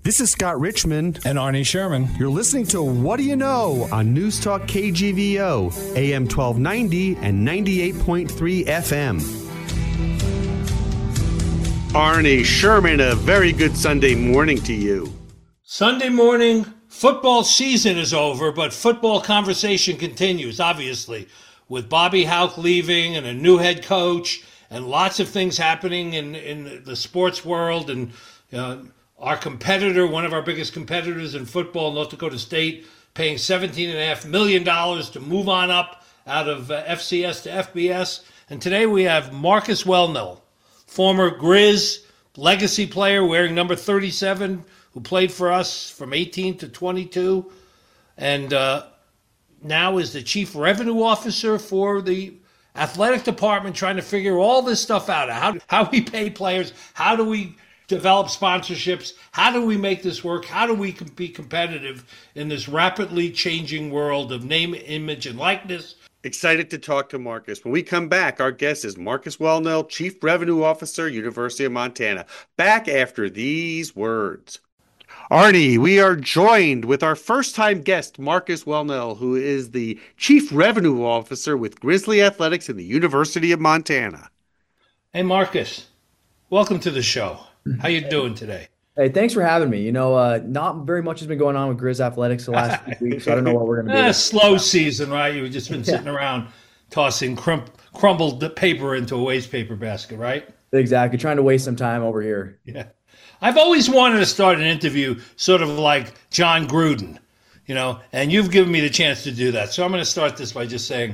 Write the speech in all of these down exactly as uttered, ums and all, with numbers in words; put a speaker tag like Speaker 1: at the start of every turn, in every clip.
Speaker 1: This is Scott Richmond.
Speaker 2: And Arnie Sherman.
Speaker 1: You're listening to What Do You Know on News Talk K G V O, A M twelve ninety and ninety-eight point three F M. Arnie Sherman, a very good Sunday morning to you.
Speaker 3: Sunday morning, football season is over, but football conversation continues, obviously, with Bobby Hauck leaving and a new head coach and lots of things happening in, in the sports world. And uh, our competitor, one of our biggest competitors in football, North Dakota State, paying seventeen point five million dollars to move on up out of uh, F C S to F B S. And today we have Marcus Welnel, former Grizz legacy player wearing number thirty-seven, who played for us from eighteen to twenty-two, and uh, now is the chief revenue officer for the athletic department, trying to figure all this stuff out. How, how we pay players, how do we develop sponsorships, how do we make this work, how do we be competitive in this rapidly changing world of name, image, and likeness.
Speaker 1: Excited to talk to Marcus. When we come back, our guest is Marcus Welnel, Chief Revenue Officer, University of Montana. Back after these words. Arnie, we are joined with our first-time guest, Marcus Welnel, who is the Chief Revenue Officer with Grizzly Athletics in the University of Montana.
Speaker 3: Hey, Marcus. Welcome to the show. How you doing today?
Speaker 4: Hey, thanks for having me. You know, uh, not very much has been going on with Grizz Athletics the last few weeks, so I don't know what we're going to do.
Speaker 3: A slow season, right? You've just been sitting yeah. around tossing crum- crumbled paper into a waste paper basket, right?
Speaker 4: Exactly. Trying to waste some time over here.
Speaker 3: Yeah. I've always wanted to start an interview sort of like John Gruden, you know, and you've given me the chance to do that. So I'm going to start this by just saying,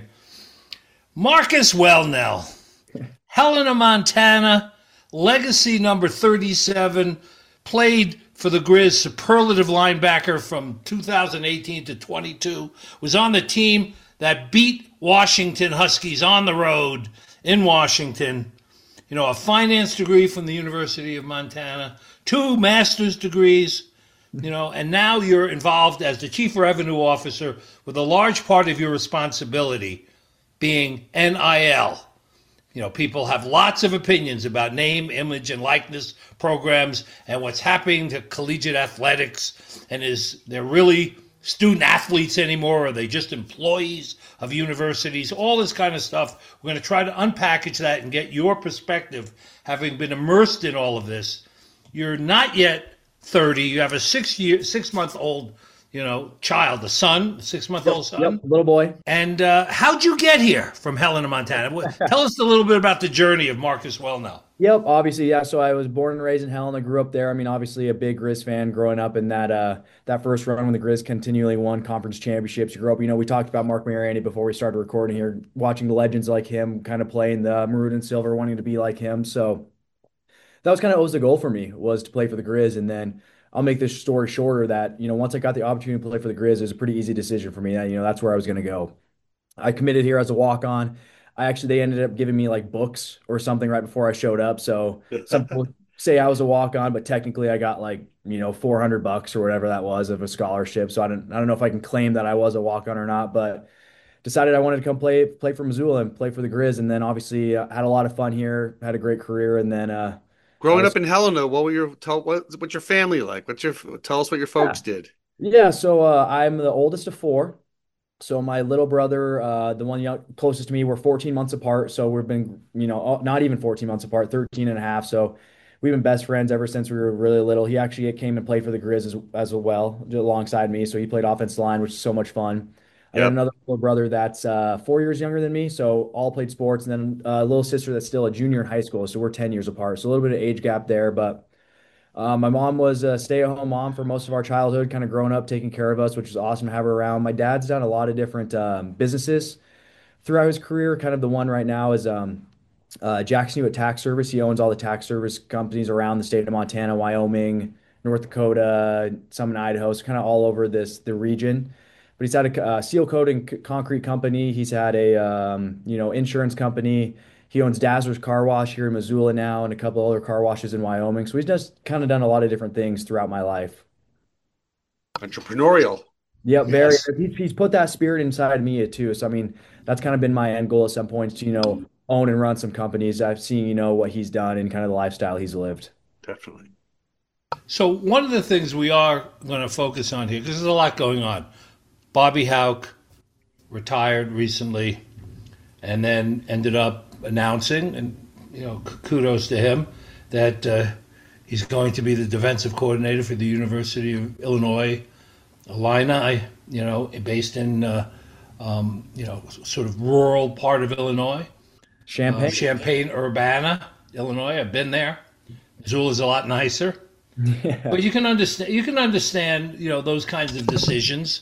Speaker 3: Marcus Welnel, Helena, Montana, legacy number thirty-seven, played for the Grizz, superlative linebacker from two thousand eighteen to twenty-two, was on the team that beat Washington Huskies on the road in Washington. You know, a finance degree from the University of Montana, two master's degrees, you know, and now you're involved as the chief revenue officer with a large part of your responsibility being N I L. You know, people have lots of opinions about name, image, and likeness programs and what's happening to collegiate athletics. And is they're really student athletes anymore? Or are they just employees of universities? All this kind of stuff. We're going to try to unpackage that and get your perspective, having been immersed in all of this. You're not yet thirty. You have a six year, six month old, you know, child, a son, a six month old son.
Speaker 4: Yep, little boy.
Speaker 3: And uh, how'd you get here from Helena, Montana? Tell us a little bit about the journey of Marcus Welnel.
Speaker 4: Yep, obviously, yeah. So I was born and raised in Helena, grew up there. I mean, obviously a big Grizz fan growing up in that uh, that first run when the Grizz continually won conference championships. You grew up, you know, we talked about Mark Mariani before we started recording here, watching the legends like him kind of playing the maroon and silver, wanting to be like him. So that was kind of always the goal for me, was to play for the Grizz. And then I'll make this story shorter that, you know, once I got the opportunity to play for the Grizz, it was a pretty easy decision for me. That, you know, that's where I was going to go. I committed here as a walk-on. I actually, they ended up giving me like books or something right before I showed up. So some people say I was a walk-on, but technically I got like, you know, four hundred bucks or whatever that was of a scholarship. So I don't, I don't know if I can claim that I was a walk-on or not, but decided I wanted to come play, play for Missoula and play for the Grizz. And then obviously uh, had a lot of fun here, had a great career. And then, uh,
Speaker 1: Growing
Speaker 4: was,
Speaker 1: up in Helena, what were your tell what what's your family like? What's your tell us what your folks
Speaker 4: yeah.
Speaker 1: did?
Speaker 4: Yeah, so uh, I'm the oldest of four. So my little brother, uh, the one young, closest to me, we're fourteen months apart. So we've been, you know, not even fourteen months apart, thirteen and a half. So we've been best friends ever since we were really little. He actually came and played for the Grizz as, as well, alongside me. So he played offensive line, which is so much fun. I
Speaker 1: Yep.
Speaker 4: got another little brother that's uh, four years younger than me, so all played sports, and then a little sister that's still a junior in high school, so we're ten years apart. So a little bit of age gap there, but uh, my mom was a stay-at-home mom for most of our childhood, kind of growing up, taking care of us, which was awesome to have her around. My dad's done a lot of different um, businesses throughout his career. Kind of the one right now is um, uh, Jackson Hewitt Tax Service. He owns all the tax service companies around the state of Montana, Wyoming, North Dakota, some in Idaho, so kind of all over this the region. But he's had a uh, seal coating c- concrete company. He's had a um, you know insurance company. He owns Dazzler's Car Wash here in Missoula now, and a couple other car washes in Wyoming. So he's just kind of done a lot of different things throughout my life.
Speaker 1: Entrepreneurial.
Speaker 4: Yep, very.
Speaker 3: Yes.
Speaker 4: He's, he's put that spirit inside me too. So I mean, that's kind of been my end goal at some points to you know own and run some companies. I've seen you know what he's done and kind of the lifestyle he's lived.
Speaker 1: Definitely.
Speaker 3: So one of the things we are going to focus on here, because there's a lot going on. Bobby Hauck retired recently, and then ended up announcing, and you know, kudos to him, that uh, he's going to be the defensive coordinator for the University of Illinois Illini, you know, based in uh, um, you know, sort of rural part of Illinois,
Speaker 4: Champaign,
Speaker 3: uh, Champaign Urbana, Illinois. I've been there. Missoula's a lot nicer, yeah. But you can understand. You can understand, you know, those kinds of decisions.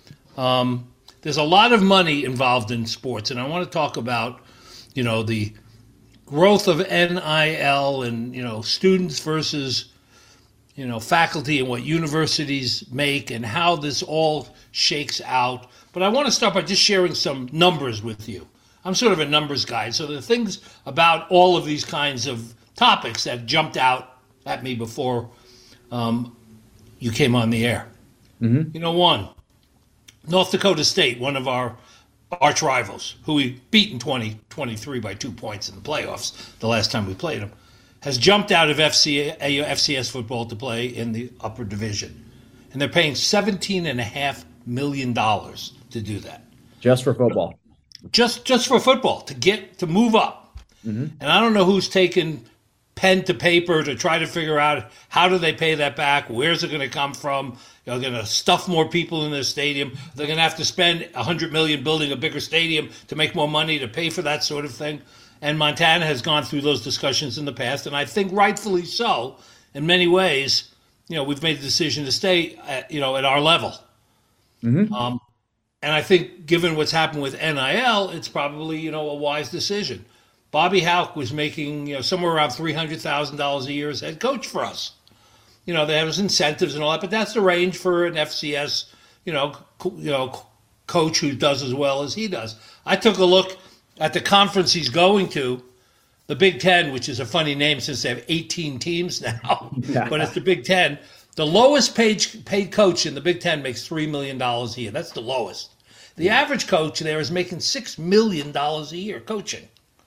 Speaker 3: Um, there's a lot of money involved in sports, and I want to talk about, you know, the growth of N I L and, you know, students versus, you know, faculty and what universities make and how this all shakes out. But I want to start by just sharing some numbers with you. I'm sort of a numbers guy, so the things about all of these kinds of topics that jumped out at me before um, you came on the air. Mm-hmm. You know, one, North Dakota State, one of our arch rivals, who we beat in twenty twenty-three by two points in the playoffs the last time we played them, has jumped out of F C, F C S football to play in the upper division. And they're paying seventeen point five million dollars to do that.
Speaker 4: Just for football.
Speaker 3: Just just for football, to get to move up. Mm-hmm. And I don't know who's taken pen to paper to try to figure out how do they pay that back, where's it going to come from. They're going to stuff more people in the stadium. They're going to have to spend one hundred million dollars building a bigger stadium to make more money to pay for that sort of thing. And Montana has gone through those discussions in the past, and I think rightfully so. In many ways, you know, we've made the decision to stay at, you know, at our level. Mm-hmm. Um, and I think given what's happened with N I L, it's probably, you know, a wise decision. Bobby Hauck was making, you know, somewhere around three hundred thousand dollars a year as head coach for us. You know, they have his incentives and all that, but that's the range for an F C S, you know, co- you know, coach who does as well as he does. I took a look at the conference he's going to, the Big Ten, which is a funny name since they have eighteen teams now, but it's the Big Ten. The lowest paid, paid coach in the Big Ten makes three million dollars a year. That's the lowest. The average coach there is making six million dollars a year coaching.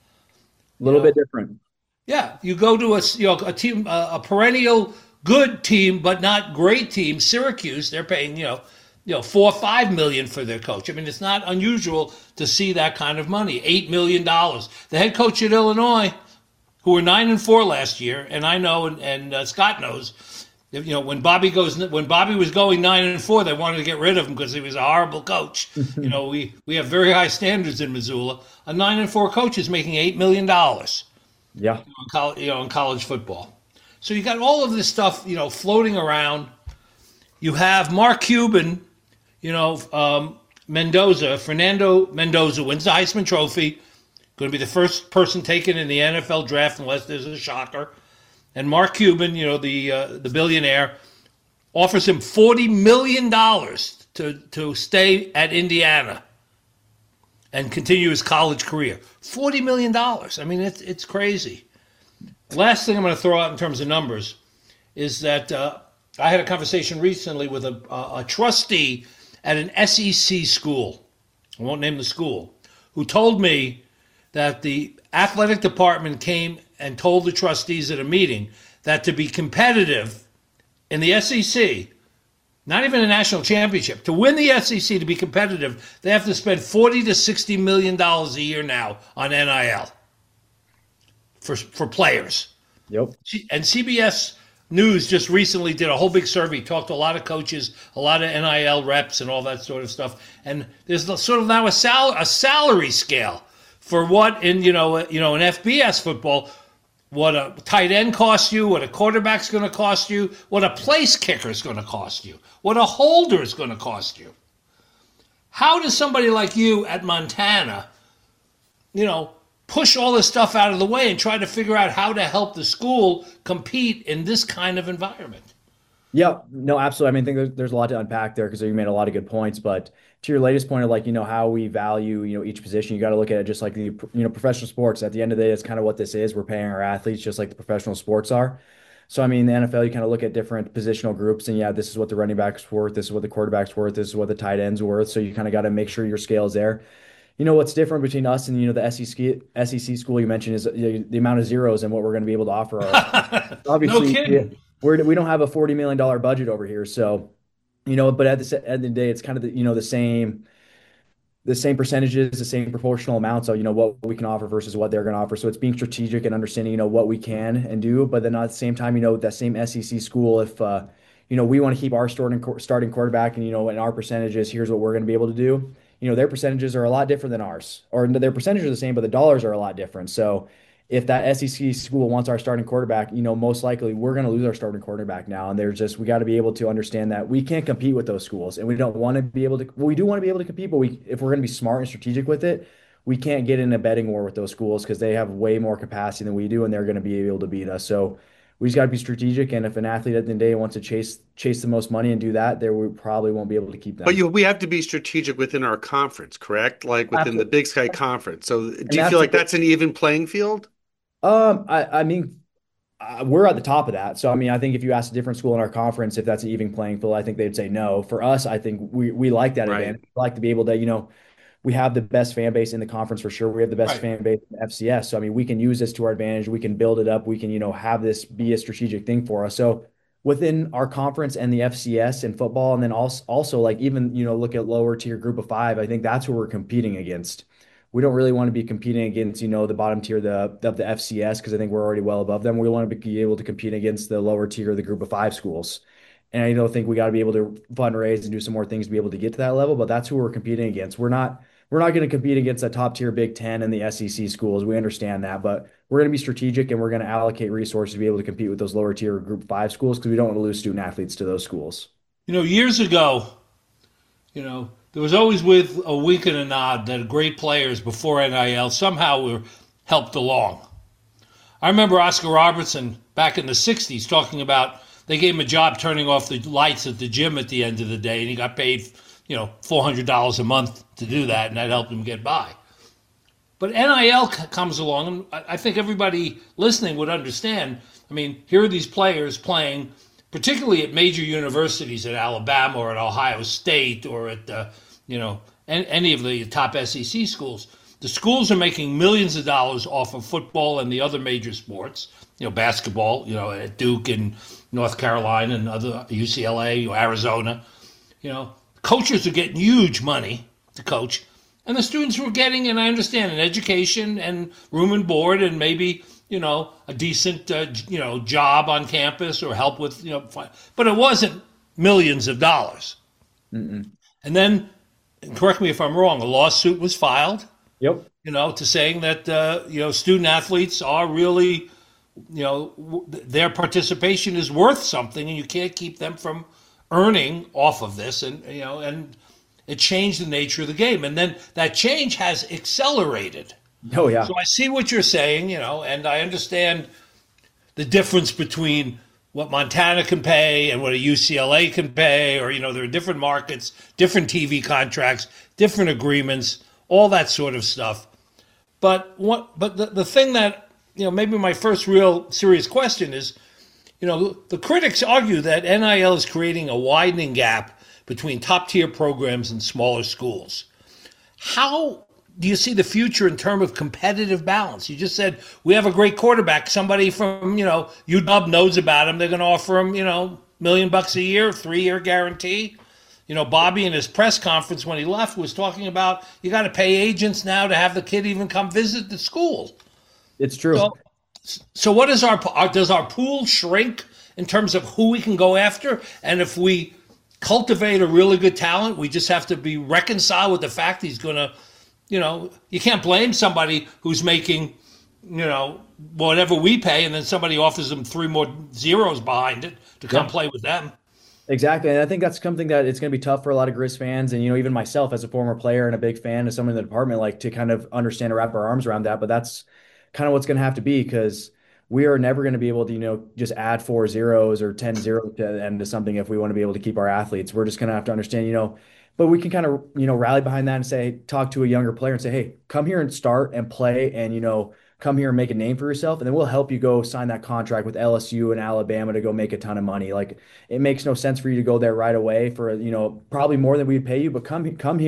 Speaker 4: A little you know? bit different.
Speaker 3: Yeah, you go to a, you know, a team, a, a perennial good team, but not great team, Syracuse, they're paying, you know, you know, four or five million for their coach. I mean, it's not unusual to see that kind of money, eight million dollars. The head coach at Illinois, who were nine and four last year, and I know, and, and uh, Scott knows, you know, when Bobby goes, when Bobby was going nine and four, they wanted to get rid of him because he was a horrible coach. You know, we we have very high standards in Missoula. A nine and four coach is making eight million dollars.
Speaker 4: Yeah,
Speaker 3: you know, in college, you know, in college football. So you got all of this stuff, you know, floating around. You have Mark Cuban, you know, um, Mendoza, Fernando Mendoza wins the Heisman Trophy. Going to be the first person taken in the N F L draft unless there's a shocker. And Mark Cuban, you know, the uh, the billionaire, offers him forty million dollars to, to stay at Indiana and continue his college career. forty million dollars. I mean, it's, it's crazy. Last thing I'm going to throw out in terms of numbers is that uh, I had a conversation recently with a, a, a trustee at an S E C school. I won't name the school, who told me that the athletic department came and told the trustees at a meeting that to be competitive in the S E C, not even a national championship, to win the S E C, to be competitive, they have to spend forty to sixty million dollars a year now on N I L for for players.
Speaker 4: Yep.
Speaker 3: And C B S News just recently did a whole big survey, talked to a lot of coaches, a lot of N I L reps, and all that sort of stuff. And there's sort of now a sal a salary scale for what in you know you know in F B S football, what a tight end costs you, what a quarterback's going to cost you, what a place kicker is going to cost you, what a holder is going to cost you. How does somebody like you at Montana, you know, push all this stuff out of the way and try to figure out how to help the school compete in this kind of environment?
Speaker 4: Yeah, no, absolutely. I mean, I think there's, there's a lot to unpack there because you made a lot of good points. But to your latest point of like, you know, how we value, you know, each position, you got to look at it just like the, you know, professional sports. At the end of the day, it's kind of what this is. We're paying our athletes just like the professional sports are. So, I mean, the N F L, you kind of look at different positional groups and yeah, this is what the running back's worth. This is what the quarterback's worth. This is what the tight end's worth. So you kind of got to make sure your scale is there. You know, what's different between us and, you know, the S E C, S E C school you mentioned is you know, the amount of zeros and what we're going to be able to offer. Our, obviously,
Speaker 3: no kidding.
Speaker 4: we're we don't have a forty million dollar budget over here, so you know. But at the end of the day, it's kind of the, you know the same the same percentages, the same proportional amounts of, you know, what we can offer versus what they're going to offer. So it's being strategic and understanding, you know, what we can and do, but then at the same time, you know, that same S E C school, if, uh, you know, we want to keep our starting starting quarterback and, you know, and our percentages, here's what we're going to be able to do. You know, their percentages are a lot different than ours, or their percentages are the same, but the dollars are a lot different. So if that S E C school wants our starting quarterback, you know, most likely we're going to lose our starting quarterback now. And there's just, we got to be able to understand that we can't compete with those schools, and we don't want to be able to, well, we do want to be able to compete, but we, if we're going to be smart and strategic with it, we can't get in a betting war with those schools because they have way more capacity than we do, and they're going to be able to beat us. So we just got to be strategic. And if an athlete at the end of the day wants to chase, chase the most money and do that, there, we probably won't be able to keep them.
Speaker 1: But you, we have to be strategic within our conference, correct? Like within
Speaker 4: Absolutely.
Speaker 1: the Big Sky Conference. So
Speaker 4: And
Speaker 1: do you
Speaker 4: that's
Speaker 1: feel like that's an even playing field?
Speaker 4: Um, I, I mean, uh, we're at the top of that. So, I mean, I think if you ask a different school in our conference if that's an even playing field, I think they'd say no. For us, I think we we like that
Speaker 1: Right.
Speaker 4: advantage. We like to be able to, you know, we have the best fan base in the conference for sure. We have the best
Speaker 3: Right.
Speaker 4: fan base in F C S. So, I mean, we can use this to our advantage. We can build it up. We can, you know, have this be a strategic thing for us. So, within our conference and the F C S and football, and then also, also like even, you know, look at lower tier group of five, I think that's where we're competing against. We don't really want to be competing against, you know, the bottom tier of the, of the F C S because I think we're already well above them. We want to be able to compete against the lower tier of the group of five schools. And I don't think we got to be able to fundraise and do some more things to be able to get to that level, but that's who we're competing against. We're not we're not going to compete against the top tier Big Ten and the S E C schools. We understand that, but we're going to be strategic and we're going to allocate resources to be able to compete with those lower tier group five schools because we don't want to lose student athletes to those schools.
Speaker 3: You know, years ago, you know, there was always with a wink and a nod that great players before N I L somehow were helped along. I remember Oscar Robertson back in the sixties talking about they gave him a job turning off the lights at the gym at the end of the day, and he got paid, you know, four hundred dollars a month to do that, and that helped him get by. But N I L c- comes along, and I I think everybody listening would understand. I mean, here are these players playing, particularly at major universities at Alabama or at Ohio State or at, uh, you know, an- any of the top S E C schools. The schools are making millions of dollars off of football and the other major sports, you know, basketball, you know, at Duke and North Carolina and other U C L A, Arizona. You know, coaches are getting huge money to coach, and the students were getting, and I understand, an education and room and board and maybe, you know, a decent, uh, you know, job on campus or help with, you know, fi- but it wasn't millions of dollars.
Speaker 4: Mm-mm.
Speaker 3: And then, and correct me if I'm wrong, a lawsuit was filed,
Speaker 4: Yep.
Speaker 3: you know, to saying that, uh, you know, student athletes are really, you know, w- their participation is worth something, and you can't keep them from earning off of this, and you know, and it changed the nature of the game, and then that change has accelerated.
Speaker 4: Oh yeah.
Speaker 3: So I see what you're saying, you know, and I understand the difference between what Montana can pay and what a U C L A can pay, or you know, there are different markets, different T V contracts, different agreements, all that sort of stuff. But what? But the, the thing that, you know, maybe my first real serious question is, you know, the critics argue that N I L is creating a widening gap between top tier programs and smaller schools. How do you see the future in terms of competitive balance? You just said we have a great quarterback. Somebody from, you know, U W knows about him. They're going to offer him, you know, million bucks a year, three year guarantee. You know, Bobby in his press conference when he left was talking about you got to pay agents now to have the kid even come visit the school.
Speaker 4: It's true.
Speaker 3: So, so what is our, our does our pool shrink in terms of who we can go after? And if we cultivate a really good talent, we just have to be reconciled with the fact he's going to, you know, you can't blame somebody who's making, you know, whatever we pay, and then somebody offers them three more zeros behind it to come
Speaker 4: Yeah.
Speaker 3: play with them.
Speaker 4: Exactly. And I think that's something that it's going to be tough for a lot of Grizz fans. And, you know, even myself as a former player and a big fan of someone in the department, like to kind of understand and wrap our arms around that. But that's kind of what's going to have to be because we are never going to be able to, you know, just add four zeros or ten zeros to the end of something if we want to be able to keep our athletes. We're just going to have to understand, you know, but we can kind of, you know, rally behind that and say, talk to a younger player and say, hey, come here and start and play and, you know, come here and make a name for yourself, and then we'll help you go sign that contract with L S U and Alabama to go make a ton of money. Like it makes no sense for you to go there right away for, you know, probably more than we'd pay you, but come come here,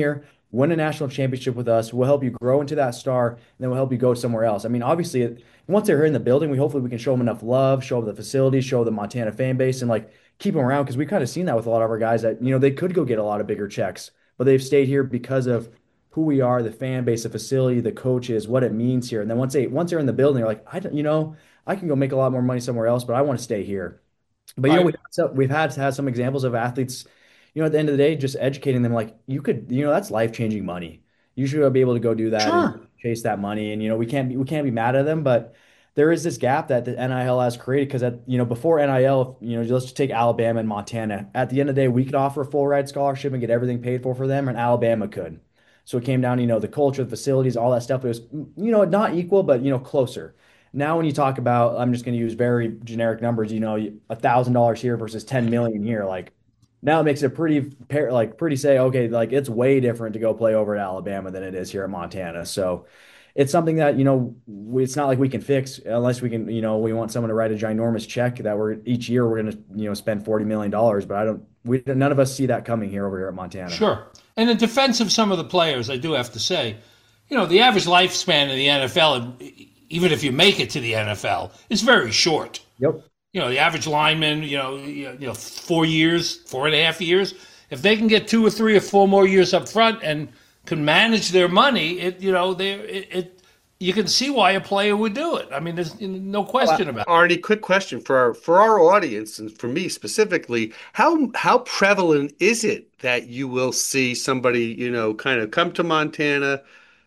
Speaker 4: win a national championship with us. We'll help you grow into that star, and then we'll help you go somewhere else. I mean, obviously, it, once they're here in the building, we hopefully we can show them enough love, show them the facilities, show the Montana fan base, and like keep them around because we kind of seen that with a lot of our guys that you know they could go get a lot of bigger checks, but they've stayed here because of who we are, the fan base, the facility, the coaches, what it means here. And then once they once they're in the building, they're like, I don't, you know, I can go make a lot more money somewhere else, but I want to stay here. But you know,
Speaker 3: I
Speaker 4: we, so we've had had some examples of athletes, you know, at the end of the day, just educating them like you could, you know, that's life-changing money. You should be able to go do that and
Speaker 3: sure.
Speaker 4: chase that money. And you know, we can't be we can't be mad at them, but there is this gap that the N I L has created because at you know before N I L, you know, let's just take Alabama and Montana. At the end of the day, we could offer a full ride scholarship and get everything paid for for them, and Alabama could. So it came down, to, you know, the culture, the facilities, all that stuff. It was, you know, not equal, but you know, closer. Now, when you talk about, I'm just going to use very generic numbers, you know, a thousand dollars here versus ten million here, like now it makes it pretty like pretty say, okay, like it's way different to go play over at Alabama than it is here at Montana. So it's something that, you know, we, it's not like we can fix unless we can, you know, we want someone to write a ginormous check that we're each year we're going to, you know, spend forty million dollars. But I don't, we, none of us see that coming here over here at Montana.
Speaker 3: Sure. And in defense of some of the players, I do have to say, you know, the average lifespan in the N F L, even if you make it to the N F L, is very short.
Speaker 4: Yep.
Speaker 3: You know, the average lineman, you know, you know, four years, four and a half years. If they can get two or three or four more years up front and can manage their money, it, you know, they, it, it you can see why a player would do it. I mean, there's no question about it.
Speaker 1: Arnie, quick question for our for our audience and for me specifically, how how prevalent is it that you will see somebody, you know, kind of come to Montana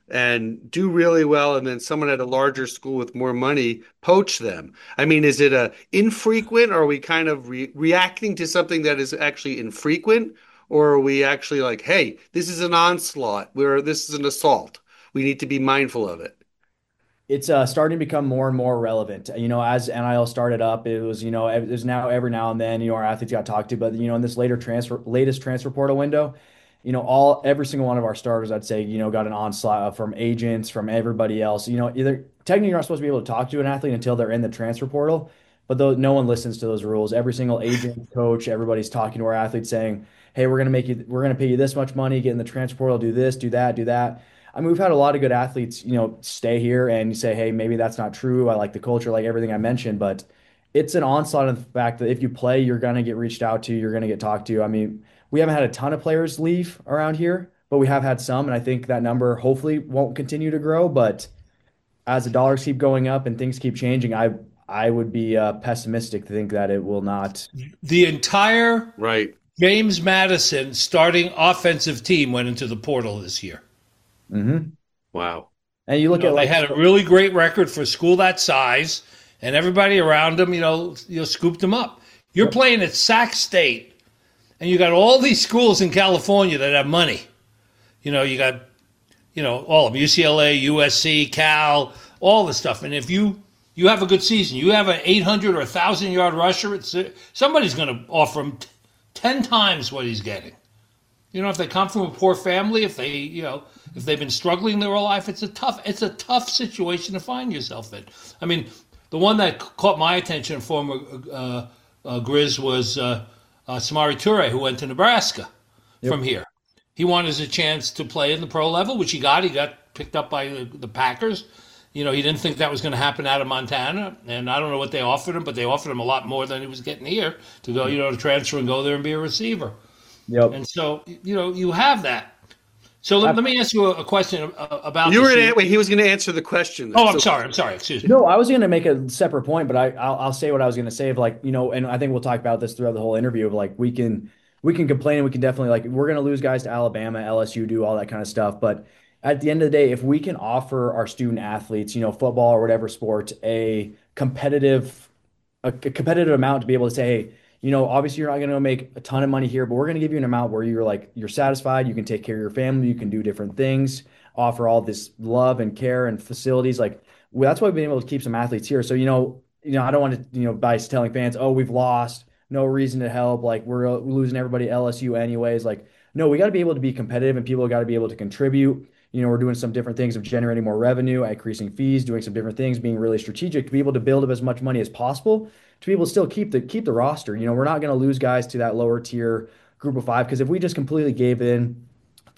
Speaker 1: and do really well, and then someone at a larger school with more money poach them? I mean, is it a infrequent, or are we kind of re reacting to something that is actually infrequent, or are we actually like, hey, this is an onslaught, where this is an assault. We need to be mindful of it.
Speaker 4: It's uh, starting to become more and more relevant. You know, as N I L started up, it was, you know, there's now every now and then, you know, our athletes got talked to, but you know, in this later transfer, latest transfer portal window, you know, all every single one of our starters, I'd say, you know, got an onslaught from agents, from everybody else. You know, either technically you're not supposed to be able to talk to an athlete until they're in the transfer portal, but though no one listens to those rules. Every single agent, coach, everybody's talking to our athletes saying, "Hey, we're gonna make you, we're gonna pay you this much money, get in the transfer portal, do this, do that, do that." I mean, we've had a lot of good athletes, you know, stay here and say, "Hey, maybe that's not true. I like the culture, like everything I mentioned," but it's an onslaught of the fact that if you play, you're gonna get reached out to, you're gonna get talked to. I mean, we haven't had a ton of players leave around here, but we have had some, and I think that number hopefully won't continue to grow. But as the dollars keep going up and things keep changing, I I would be uh, pessimistic to think that it will not.
Speaker 3: The entire
Speaker 1: Right.
Speaker 3: James Madison starting offensive team went into the portal this year.
Speaker 4: Hmm.
Speaker 1: Wow.
Speaker 4: And you look
Speaker 3: You know,
Speaker 4: at like
Speaker 3: they had a really great record for a school that size, and everybody around them, you know, you know, scooped them up. You're
Speaker 4: Yep.
Speaker 3: playing at Sac State, and you got all these schools in California that have money. You know, you got, you know, all of them, U C L A, U S C, Cal, all the stuff. And if you you have a good season, you have an eight hundred or one thousand yard rusher, it's, somebody's going to offer him t- ten times what he's getting. You know, if they come from a poor family, if they, you know, if they've been struggling their whole life, it's a tough, it's a tough situation to find yourself in. I mean, the one that caught my attention, former uh, uh, Grizz, was uh, uh, Samari Toure, who went to Nebraska
Speaker 4: Yep.
Speaker 3: from here. He wanted a chance to play in the pro level, which he got. He got picked up by the, the Packers. You know, he didn't think that was going to happen out of Montana, and I don't know what they offered him, but they offered him a lot more than he was getting here to go, you know, to transfer and go there and be a receiver.
Speaker 4: Yep.
Speaker 3: And so, you know, you have that. So let, let me ask you a, a question uh, about
Speaker 1: You were
Speaker 3: this.
Speaker 1: gonna, wait, he was going to answer the question.
Speaker 3: Oh, I'm
Speaker 1: So-
Speaker 3: sorry. I'm sorry. Excuse me.
Speaker 4: No, I was going to make a separate point, but I I'll, I'll say what I was going to say of like, you know, and I think we'll talk about this throughout the whole interview of like we can we can complain and we can definitely like we're going to lose guys to Alabama, L S U, do all that kind of stuff, but at the end of the day, if we can offer our student athletes, you know, football or whatever sport, a competitive a, a competitive amount to be able to say, hey, you know, obviously you're not going to make a ton of money here, but we're going to give you an amount where you're like you're satisfied, you can take care of your family, you can do different things, offer all this love and care and facilities. Like well, that's why we've been able to keep some athletes here. So you know, you know, I don't want to, you know, by telling fans, oh, we've lost, no reason to help, like we're losing everybody at L S U anyways. Like, no, we got to be able to be competitive, and people got to be able to contribute. You know, we're doing some different things of generating more revenue, increasing fees, doing some different things, being really strategic to be able to build up as much money as possible to be able to still keep the keep the roster. You know, we're not going to lose guys to that lower tier group of five because if we just completely gave in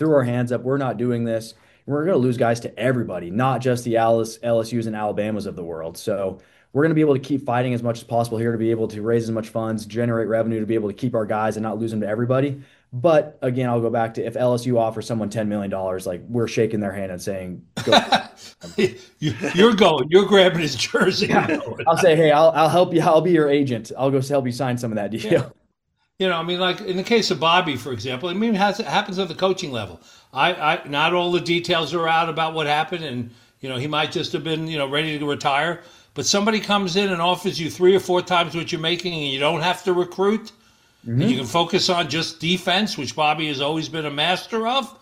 Speaker 4: threw our hands up. We're not doing this. We're going to lose guys to everybody, not just the Alice, L S Us and Alabamas of the world. So we're going to be able to keep fighting as much as possible here to be able to raise as much funds, generate revenue to be able to keep our guys and not lose them to everybody. But again, I'll go back to if L S U offers someone ten million dollars, like we're shaking their hand and saying, go.
Speaker 3: You're going, you're grabbing his jersey.
Speaker 4: Yeah. I'll say, hey, I'll, I'll help you. I'll be your agent. I'll go help you sign some of that deal.
Speaker 3: Yeah. You know, I mean, like in the case of Bobby, for example, I mean, it, has, it happens at the coaching level. I, I, not all the details are out about what happened, and you know, he might just have been, you know, ready to retire. But somebody comes in and offers you three or four times what you're making, and you don't have to recruit. Mm-hmm. And you can focus on just defense, which Bobby has always been a master of.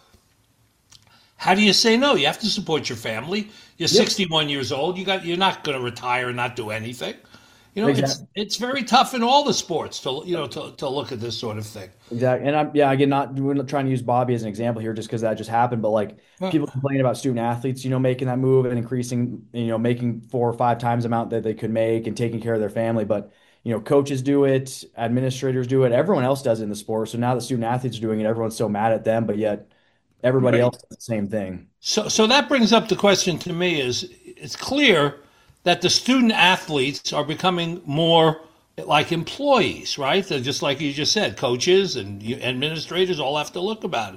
Speaker 3: How do you say no? You have to support your family. You're yep. sixty-one years old. You got. You're not going to retire and not do anything. You know, exactly. it's it's very tough in all the sports to you know to, to look at this sort of thing.
Speaker 4: Exactly, and I'm yeah again not we're not trying to use Bobby as an example here just because that just happened, but like well, people complain about student athletes, you know, making that move and increasing, you know, making four or five times the amount that they could make and taking care of their family, but you know, coaches do it, administrators do it, everyone else does it in the sport. So now the student athletes are doing it, everyone's so mad at them, but yet everybody right. else does the same thing.
Speaker 3: So so that brings up the question to me: is it's clear that the student athletes are becoming more like employees, right? They're just like you just said, coaches and administrators all have to look about it.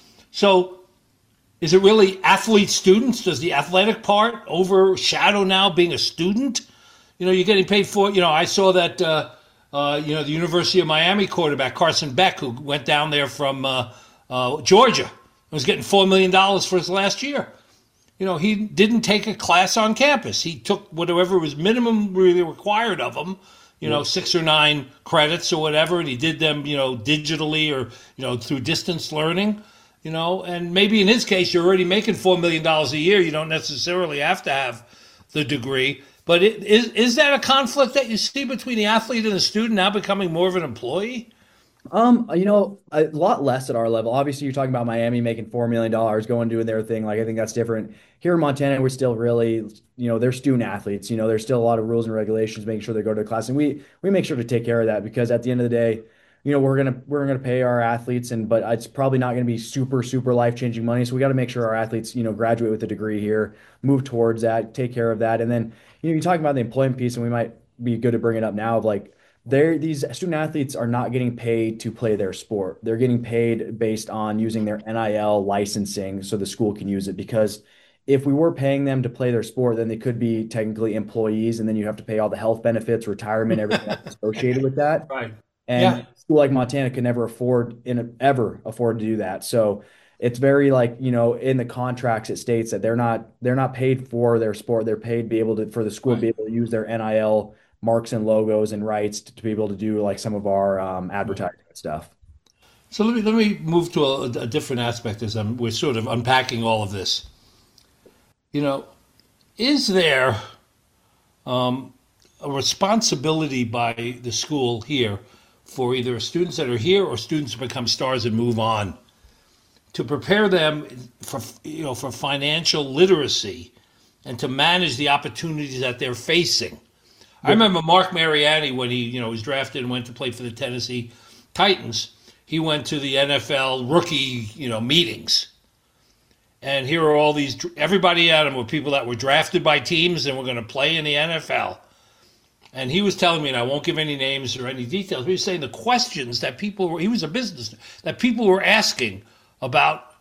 Speaker 3: So is it really athlete students? Does the athletic part overshadow now being a student? You know, you're getting paid for, you know, I saw that, uh, uh, you know, the University of Miami quarterback, Carson Beck, who went down there from uh, uh, Georgia, was getting four million dollars for his last year. You know, he didn't take a class on campus. He took whatever was minimum really required of him, you know, six or nine credits or whatever, and he did them, you know, digitally or, you know, through distance learning, you know, and maybe in his case, you're already making four million dollars a year. You don't necessarily have to have the degree. But it, is, is that a conflict that you see between the athlete and the student now becoming more of an employee?
Speaker 4: Um, you know, a lot less at our level. Obviously, you're talking about Miami making four million dollars, going doing their thing. Like, I think that's different. Here in Montana, we're still really, you know, they're student athletes. You know, there's still a lot of rules and regulations, making sure they go to class, and we we make sure to take care of that because at the end of the day, you know, we're gonna we're gonna pay our athletes, and but it's probably not gonna be super super life changing money. So we got to make sure our athletes, you know, graduate with a degree here, move towards that, take care of that, and then you know, you talk about the employment piece, and we might be good to bring it up now of like. They're, these student athletes are not getting paid to play their sport. They're getting paid based on using their N I L licensing so the school can use it. Because if we were paying them to play their sport, then they could be technically employees, and then you have to pay all the health benefits, retirement, everything that's associated with that.
Speaker 3: Right.
Speaker 4: And yeah. a school like Montana could never afford, in a, ever afford to do that. So it's very like, you know, in the contracts it states that they're not they're not paid for their sport. They're paid to be able to for the school right. to be able to use their N I L marks and logos and rights to, to be able to do like some of our um, advertising and stuff.
Speaker 3: So let me let me move to a, a different aspect as I'm, we're sort of unpacking all of this. You know, is there um, a responsibility by the school here for either students that are here or students who become stars and move on to prepare them for, you know, for financial literacy and to manage the opportunities that they're facing? I remember Mark Mariani when he, you know, was drafted and went to play for the Tennessee Titans. He went to the N F L rookie, you know, meetings, and here are all these. Everybody at him were people that were drafted by teams and were going to play in the N F L. And he was telling me, and I won't give any names or any details, but he was saying the questions that people were. He was a business that people were asking about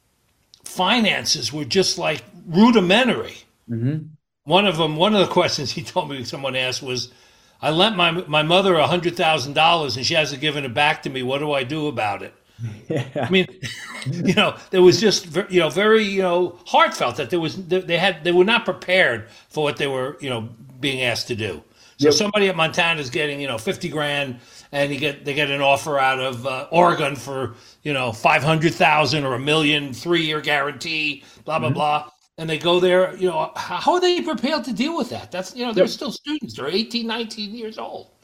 Speaker 3: finances were just like rudimentary. Mm-hmm. One of them, one of the questions he told me someone asked was, I lent my my mother one hundred thousand dollars and she hasn't given it back to me. What do I do about it? Yeah. I mean, you know, there was just, you know, very, you know, heartfelt that there was, they had, they were not prepared for what they were, you know, being asked to do. So yep. somebody at Montana is getting, you know, fifty grand and you get, they get an offer out of uh, Oregon for, you know, five hundred thousand or a million, three year guarantee, blah, blah, mm-hmm. blah. And they go there, you know, how are they prepared to deal with that? That's, you know, they're yep. still students. They're eighteen, nineteen years old.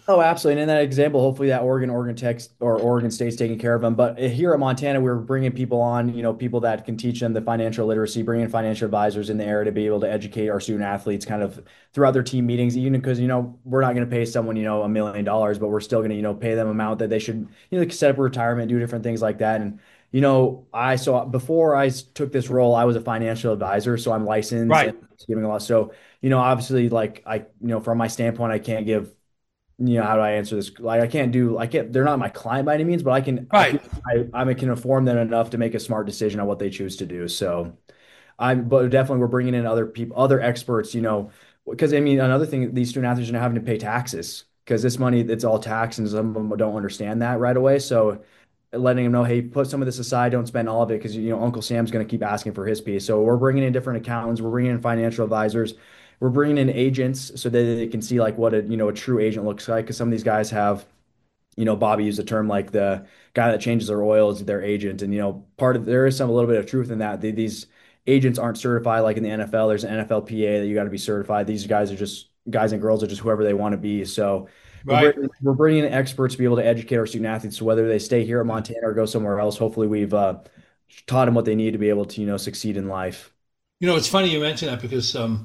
Speaker 4: Oh, absolutely. And in that example, hopefully that Oregon, Oregon Tech, or Oregon State's taking care of them. But here at Montana, we're bringing people on, you know, people that can teach them the financial literacy, bringing financial advisors in the area to be able to educate our student athletes kind of throughout their team meetings, even because, you know, we're not going to pay someone, you know, a million dollars, but we're still going to, you know, pay them amount that they should, you know, set up a retirement, do different things like that. And, you know, I so before I took this role, I was a financial advisor, so I'm licensed
Speaker 3: Right.
Speaker 4: and giving a lot. So, you know, obviously, like I, you know, from my standpoint, I can't give you know, how do I answer this? Like, I can't do, I can't, they're not my client by any means, but I can, I
Speaker 3: Right.
Speaker 4: feel I, I can inform them enough to make a smart decision on what they choose to do. So I'm, but definitely we're bringing in other people, other experts, you know, because I mean, another thing, these student athletes are now having to pay taxes because this money, it's all tax and some of them don't understand that right away. So letting them know, hey, put some of this aside, don't spend all of it because you know Uncle Sam's going to keep asking for his piece. So we're bringing in different accountants, we're bringing in financial advisors, we're bringing in agents so that they can see like what a you know a true agent looks like. Because some of these guys have, you know, Bobby used a term like the guy that changes their oil is their agent, and you know, part of there is some a little bit of truth in that. These agents aren't certified like in the N F L. There's an N F L P A that you got to be certified. These guys are just guys and girls are just whoever they want to be. So we're
Speaker 3: Right.
Speaker 4: bringing, we're bringing in experts to be able to educate our student athletes. So whether they stay here at Montana or go somewhere else, hopefully we've uh, taught them what they need to be able to, you know, succeed in life.
Speaker 3: You know, it's funny you mention that because um,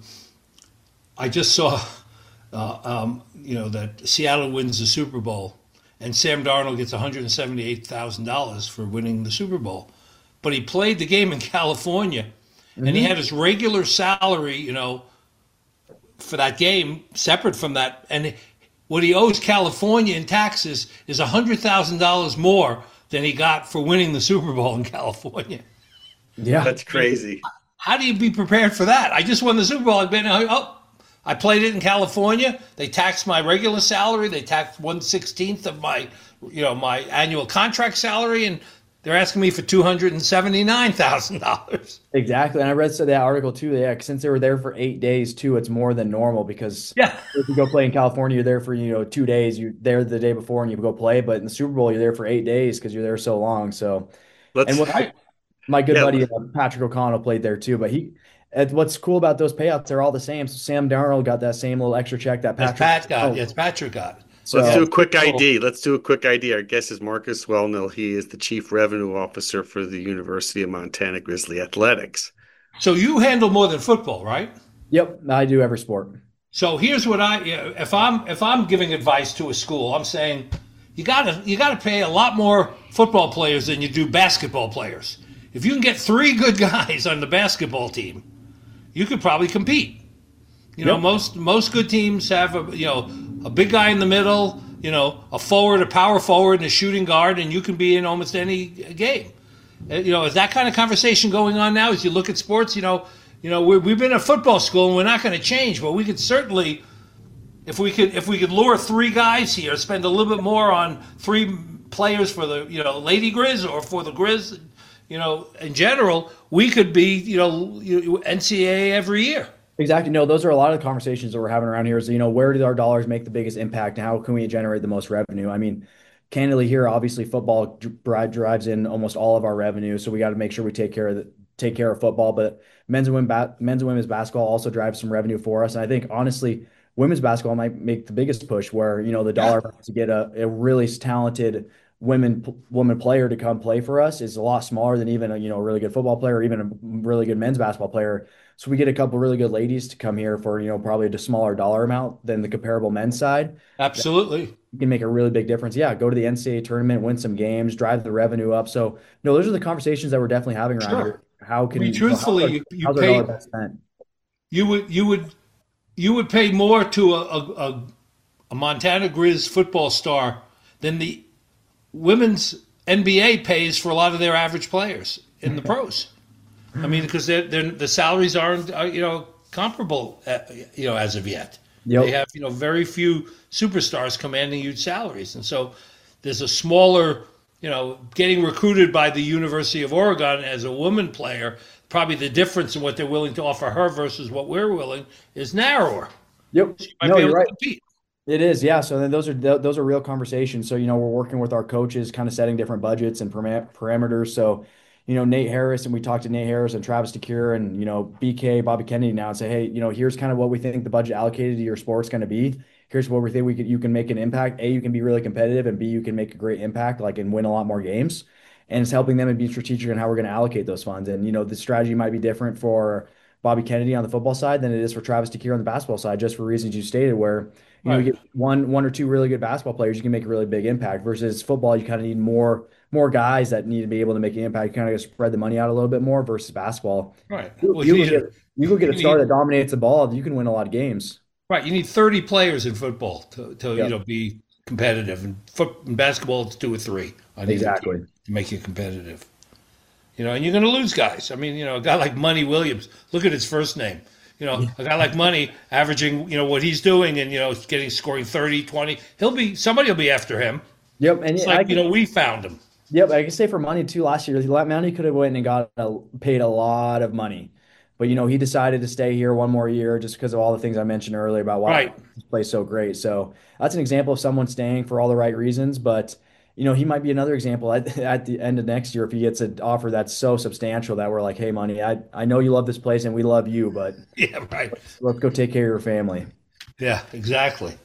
Speaker 3: I just saw, uh, um, you know, that Seattle wins the Super Bowl and Sam Darnold gets one hundred seventy-eight thousand dollars for winning the Super Bowl. But he played the game in California and he
Speaker 4: Mm-hmm.
Speaker 3: had his regular salary, you know, for that game separate from that. And what he owes California in taxes is one hundred thousand dollars more than he got for winning the Super Bowl in California.
Speaker 4: Yeah.
Speaker 1: That's crazy.
Speaker 3: How do you be prepared for that? I just won the Super Bowl. I've been, oh, I played it in California. They taxed my regular salary. They taxed one sixteenth of my, you know, my annual contract salary, and they're asking me for two hundred and seventy nine thousand dollars.
Speaker 4: Exactly. And I read so that article too. Yeah, since they were there for eight days too, it's more than normal because
Speaker 3: Yeah,
Speaker 4: if you go play in California, you're there for, you know, two days. You're there the day before and you go play. But in the Super Bowl, you're there for eight days because you're there so long. So, and
Speaker 1: Let's
Speaker 4: what I, my good
Speaker 1: yeah.
Speaker 4: buddy uh, Patrick O'Connell played there too. But he, and what's cool about those payouts, they're all the same. So Sam Darnold got that same little extra check that
Speaker 3: that's
Speaker 4: Patrick.
Speaker 3: Pat got.
Speaker 4: Oh,
Speaker 3: Yes, Patrick got.
Speaker 1: Let's do
Speaker 4: so
Speaker 1: a quick I D. Let's do a quick I D. Our guest is Marcus Wellnell. He is the Chief Revenue Officer for the University of Montana Grizzly Athletics.
Speaker 3: So you handle more than football, right?
Speaker 4: yep, I do every sport.
Speaker 3: So here's what I, if I'm if I'm giving advice to a school, I'm saying you gotta you gotta pay a lot more football players than you do basketball players. If you can get three good guys on the basketball team, you could probably compete. You know,
Speaker 4: Yep.
Speaker 3: most most good teams have a you know a big guy in the middle, you know, a forward, a power forward, and a shooting guard, and you can be in almost any game. Uh, You know, is that kind of conversation going on now? As you look at sports, you know, you know, we we've been a football school, and we're not going to change, but we could certainly, if we could, if we could lure three guys here, spend a little bit more on three players for the you know Lady Grizz or for the Grizz, you know, in general, we could be you know N C double A every year.
Speaker 4: Exactly. No, those are a lot of the conversations that we're having around here is, you know, where do our dollars make the biggest impact and how can we generate the most revenue? I mean, candidly here, obviously football dri- drives in almost all of our revenue. So we got to make sure we take care of the, take care of football, but men's and women, ba- men's and women's basketball also drives some revenue for us. And I think honestly, women's basketball might make the biggest push where, you know, the
Speaker 3: Yeah.
Speaker 4: dollar to get a, a really talented women woman player to come play for us is a lot smaller than even a, you know, a really good football player or even a really good men's basketball player. So we get a couple really good ladies to come here for, you know, probably a smaller dollar amount than the comparable men's side.
Speaker 3: Absolutely.
Speaker 4: You can make a really big difference. Yeah, go to the N C double A tournament, win some games, drive the revenue up. So, no, those are the conversations that we're definitely having around
Speaker 3: Sure.
Speaker 4: here. How
Speaker 3: I
Speaker 4: can
Speaker 3: mean,
Speaker 4: you know, how's
Speaker 3: truthfully,
Speaker 4: our,
Speaker 3: you, you
Speaker 4: how's our
Speaker 3: pay
Speaker 4: dollar best spent?
Speaker 3: you would you would you would pay more to a, a, a a Montana Grizz football star than the women's N B A pays for a lot of their average players in the pros. I mean, because they're, they're, the salaries aren't uh, you know comparable uh, you know as of yet.
Speaker 4: Yep.
Speaker 3: They have you know very few superstars commanding huge salaries, and so there's a smaller you know getting recruited by the University of Oregon as a woman player. Probably the difference in what they're willing to offer her versus what we're willing is narrower.
Speaker 4: Yep.
Speaker 3: She might
Speaker 4: No,
Speaker 3: be
Speaker 4: you're
Speaker 3: able
Speaker 4: right.
Speaker 3: to compete.
Speaker 4: It is, yeah. So then those are th- those are real conversations. So you know, we're working with our coaches, kind of setting different budgets and param- parameters. So, you know, Nate Harris and we talked to Nate Harris and Travis DeCure and you know B K Bobby Kennedy now and say, hey, you know, here's kind of what we think the budget allocated to your sport's going to be. here's what we think we could you can make an impact. A, you can be really competitive, and B, you can make a great impact, like and win a lot more games. And it's helping them and be strategic on how we're going to allocate those funds. And you know, the strategy might be different for Bobby Kennedy on the football side than it is for Travis DeCuire on the basketball side, just for reasons you stated, where you know you
Speaker 3: Right.
Speaker 4: get one one or two really good basketball players, you can make a really big impact. Versus football, you kind of need more more guys that need to be able to make an impact. You kind of spread the money out a little bit more versus basketball.
Speaker 3: Right.
Speaker 4: You,
Speaker 3: Well,
Speaker 4: you
Speaker 3: you
Speaker 4: go
Speaker 3: need
Speaker 4: get
Speaker 3: a,
Speaker 4: you go get a
Speaker 3: you
Speaker 4: star
Speaker 3: need
Speaker 4: that dominates the ball, you can win a lot of games.
Speaker 3: right. You need thirty players in football to, to you
Speaker 4: Yep,
Speaker 3: know be competitive. And foot in basketball, it's two or three on either team
Speaker 4: exactly.
Speaker 3: to make you competitive. You know, and you're going to lose guys. I mean, you know, a guy like Money Williams. Look at his first name. You know, a guy like Money averaging, you know, what he's doing and, you know, getting scoring thirty, twenty. He'll be, somebody will be after him.
Speaker 4: Yep, and
Speaker 3: It's
Speaker 4: yeah, I
Speaker 3: like, you
Speaker 4: can,
Speaker 3: know, we found him.
Speaker 4: yep, I can say for money too. Last year, Money could have went and got a, paid a lot of money, but you know he decided to stay here one more year just because of all the things I mentioned earlier about why
Speaker 3: Right.
Speaker 4: this plays so great. So that's an example of someone staying for all the right reasons. But you know he might be another example at, at the end of next year if he gets an offer that's so substantial that we're like, hey, Money, I I know you love this place and we love you, but
Speaker 3: Yeah, right.
Speaker 4: let's go take care of your family.
Speaker 3: Yeah, exactly.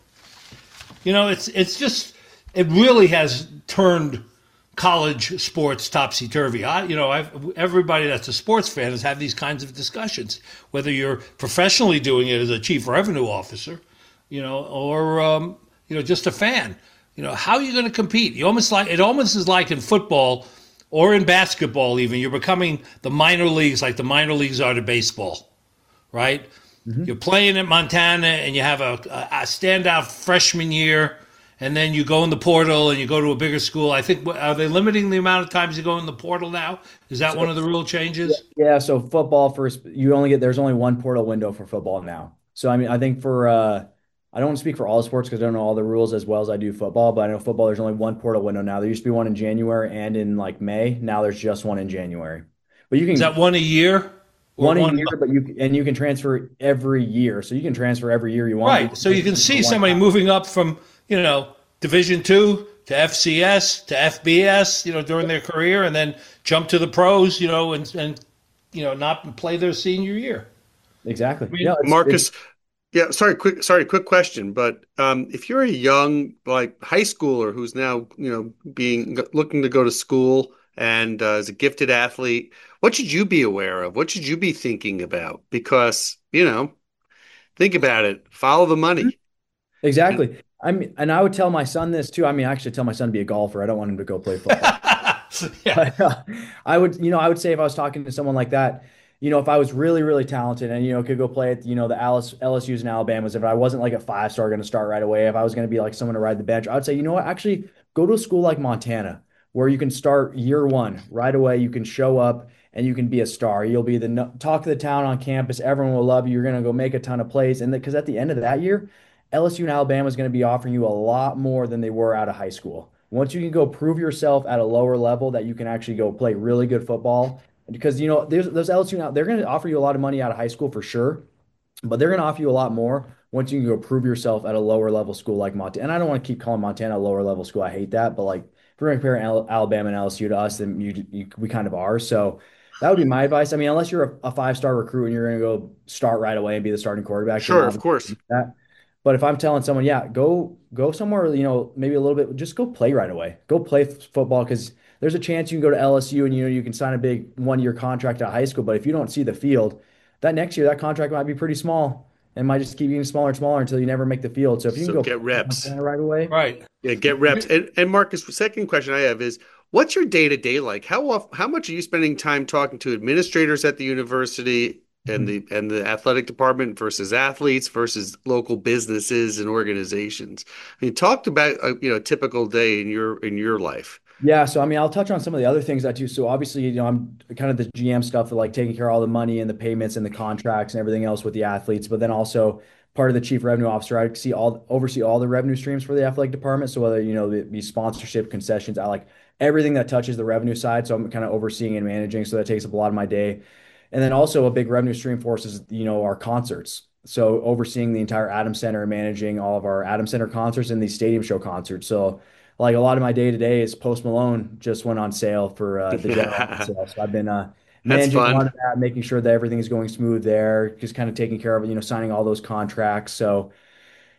Speaker 3: You know, it's it's just it really has turned college sports topsy turvy. I, you know, I've, everybody that's a sports fan has had these kinds of discussions. Whether you're professionally doing it as a chief revenue officer, you know, or um, you know, just a fan. You know, how are you going to compete? You almost like it almost is like in football or in basketball. Even you're becoming the minor leagues, like the minor leagues are to baseball, right?
Speaker 4: Mhm.
Speaker 3: You're playing at Montana and you have a, a, a standout freshman year, and then you go in the portal and you go to a bigger school. I think, are they limiting the amount of times you go in the portal now? Is that one
Speaker 4: So
Speaker 3: of the rule changes?
Speaker 4: yeah, so football first, you only get there's only one portal window for football now. So I mean, I think for uh I don't want to speak for all sports because I don't know all the rules as well as I do football, but I know football there's only one portal window now. There used to be one in January and in like May. Now there's just one in January. But you
Speaker 3: Is
Speaker 4: can
Speaker 3: that one a year or
Speaker 4: one a
Speaker 3: one?
Speaker 4: year, but you and you can transfer every year. So you can transfer every year you want.
Speaker 3: Right. So you can see somebody moving up from, you know, Division two to F C S to F B S, you know, during their career, and then jump to the pros, you know, and and you know, not play their senior year.
Speaker 4: Exactly.
Speaker 3: I mean,
Speaker 4: Yeah, it's, it's
Speaker 1: Marcus, yeah, sorry, quick, sorry, quick question. But um, if you're a young, like high schooler who's now, you know, being looking to go to school and uh, is a gifted athlete, what should you be aware of? What should you be thinking about? Because, you know, think about it, follow the money. And
Speaker 4: exactly. I mean, and I would tell my son this too. I mean, I actually tell my son to be a golfer. I don't want him to go play football.
Speaker 3: yeah,
Speaker 4: But uh, I would, you know, I would say if I was talking to someone like that, you know, if I was really, really talented and, you know, could go play at, you know, the Alice, L S U's and Alabama's, if I wasn't like a five star going to start right away, if I was going to be like someone to ride the bench, I would say, you know what, actually go to a school like Montana where you can start year one right away. You can show up and you can be a star. You'll be the no- talk of the town on campus. Everyone will love you. You're going to go make a ton of plays. And because at the end of that year, L S U and Alabama is going to be offering you a lot more than they were out of high school. Once you can go prove yourself at a lower level that you can actually go play really good football, because you know there's those L S U now they're going to offer you a lot of money out of high school for sure, but they're going to offer you a lot more once you can go prove yourself at a lower level school like Montana. And I don't want to keep calling Montana a lower level school. I hate that, but like if we're comparing Al- Alabama and L S U to us, then you, you we kind of are. So that would be my advice. I mean, unless you're a, a five star recruit and you're going to go start right away and be the starting quarterback, then
Speaker 1: sure, of
Speaker 4: obviously
Speaker 1: course.
Speaker 4: that. But if I'm telling someone, yeah, go go somewhere, you know, maybe a little bit, just go play right away. Go play f- football because there's a chance you can go to L S U and you know you can sign a big one year contract at high school. But if you don't see the field, that next year that contract might be pretty small and might just keep getting smaller and smaller until you never make the field. So if you can
Speaker 1: So
Speaker 4: go
Speaker 1: get reps.
Speaker 4: play right away,
Speaker 3: right.
Speaker 1: Yeah, get reps. And and Marcus, the second question I have is, what's your day to day like? How off, how much are you spending time talking to administrators at the university and
Speaker 4: Mhm.
Speaker 1: the and the athletic department versus athletes versus local businesses and organizations? I mean, talked about a, you know, a typical day in your in your life.
Speaker 4: Yeah, so I mean, I'll touch on some of the other things I do. So obviously, you know, I'm kind of the G M stuff for like taking care of all the money and the payments and the contracts and everything else with the athletes. But then also part of the chief revenue officer, I see all oversee all the revenue streams for the athletic department. So whether, you know, it be sponsorship, concessions, I like everything that touches the revenue side. So I'm kind of overseeing and managing. So that takes up a lot of my day. And then also a big revenue stream for us is, you know, our concerts. So overseeing the entire Adams Center and managing all of our Adams Center concerts and these stadium show concerts. So like a lot of my day to day is Post Malone just went on sale for uh, the general sale. So I've been uh,
Speaker 1: That's
Speaker 4: managing a lot
Speaker 1: fun.
Speaker 4: of that, making sure that everything is going smooth there, just kind of taking care of, you know, signing all those contracts. So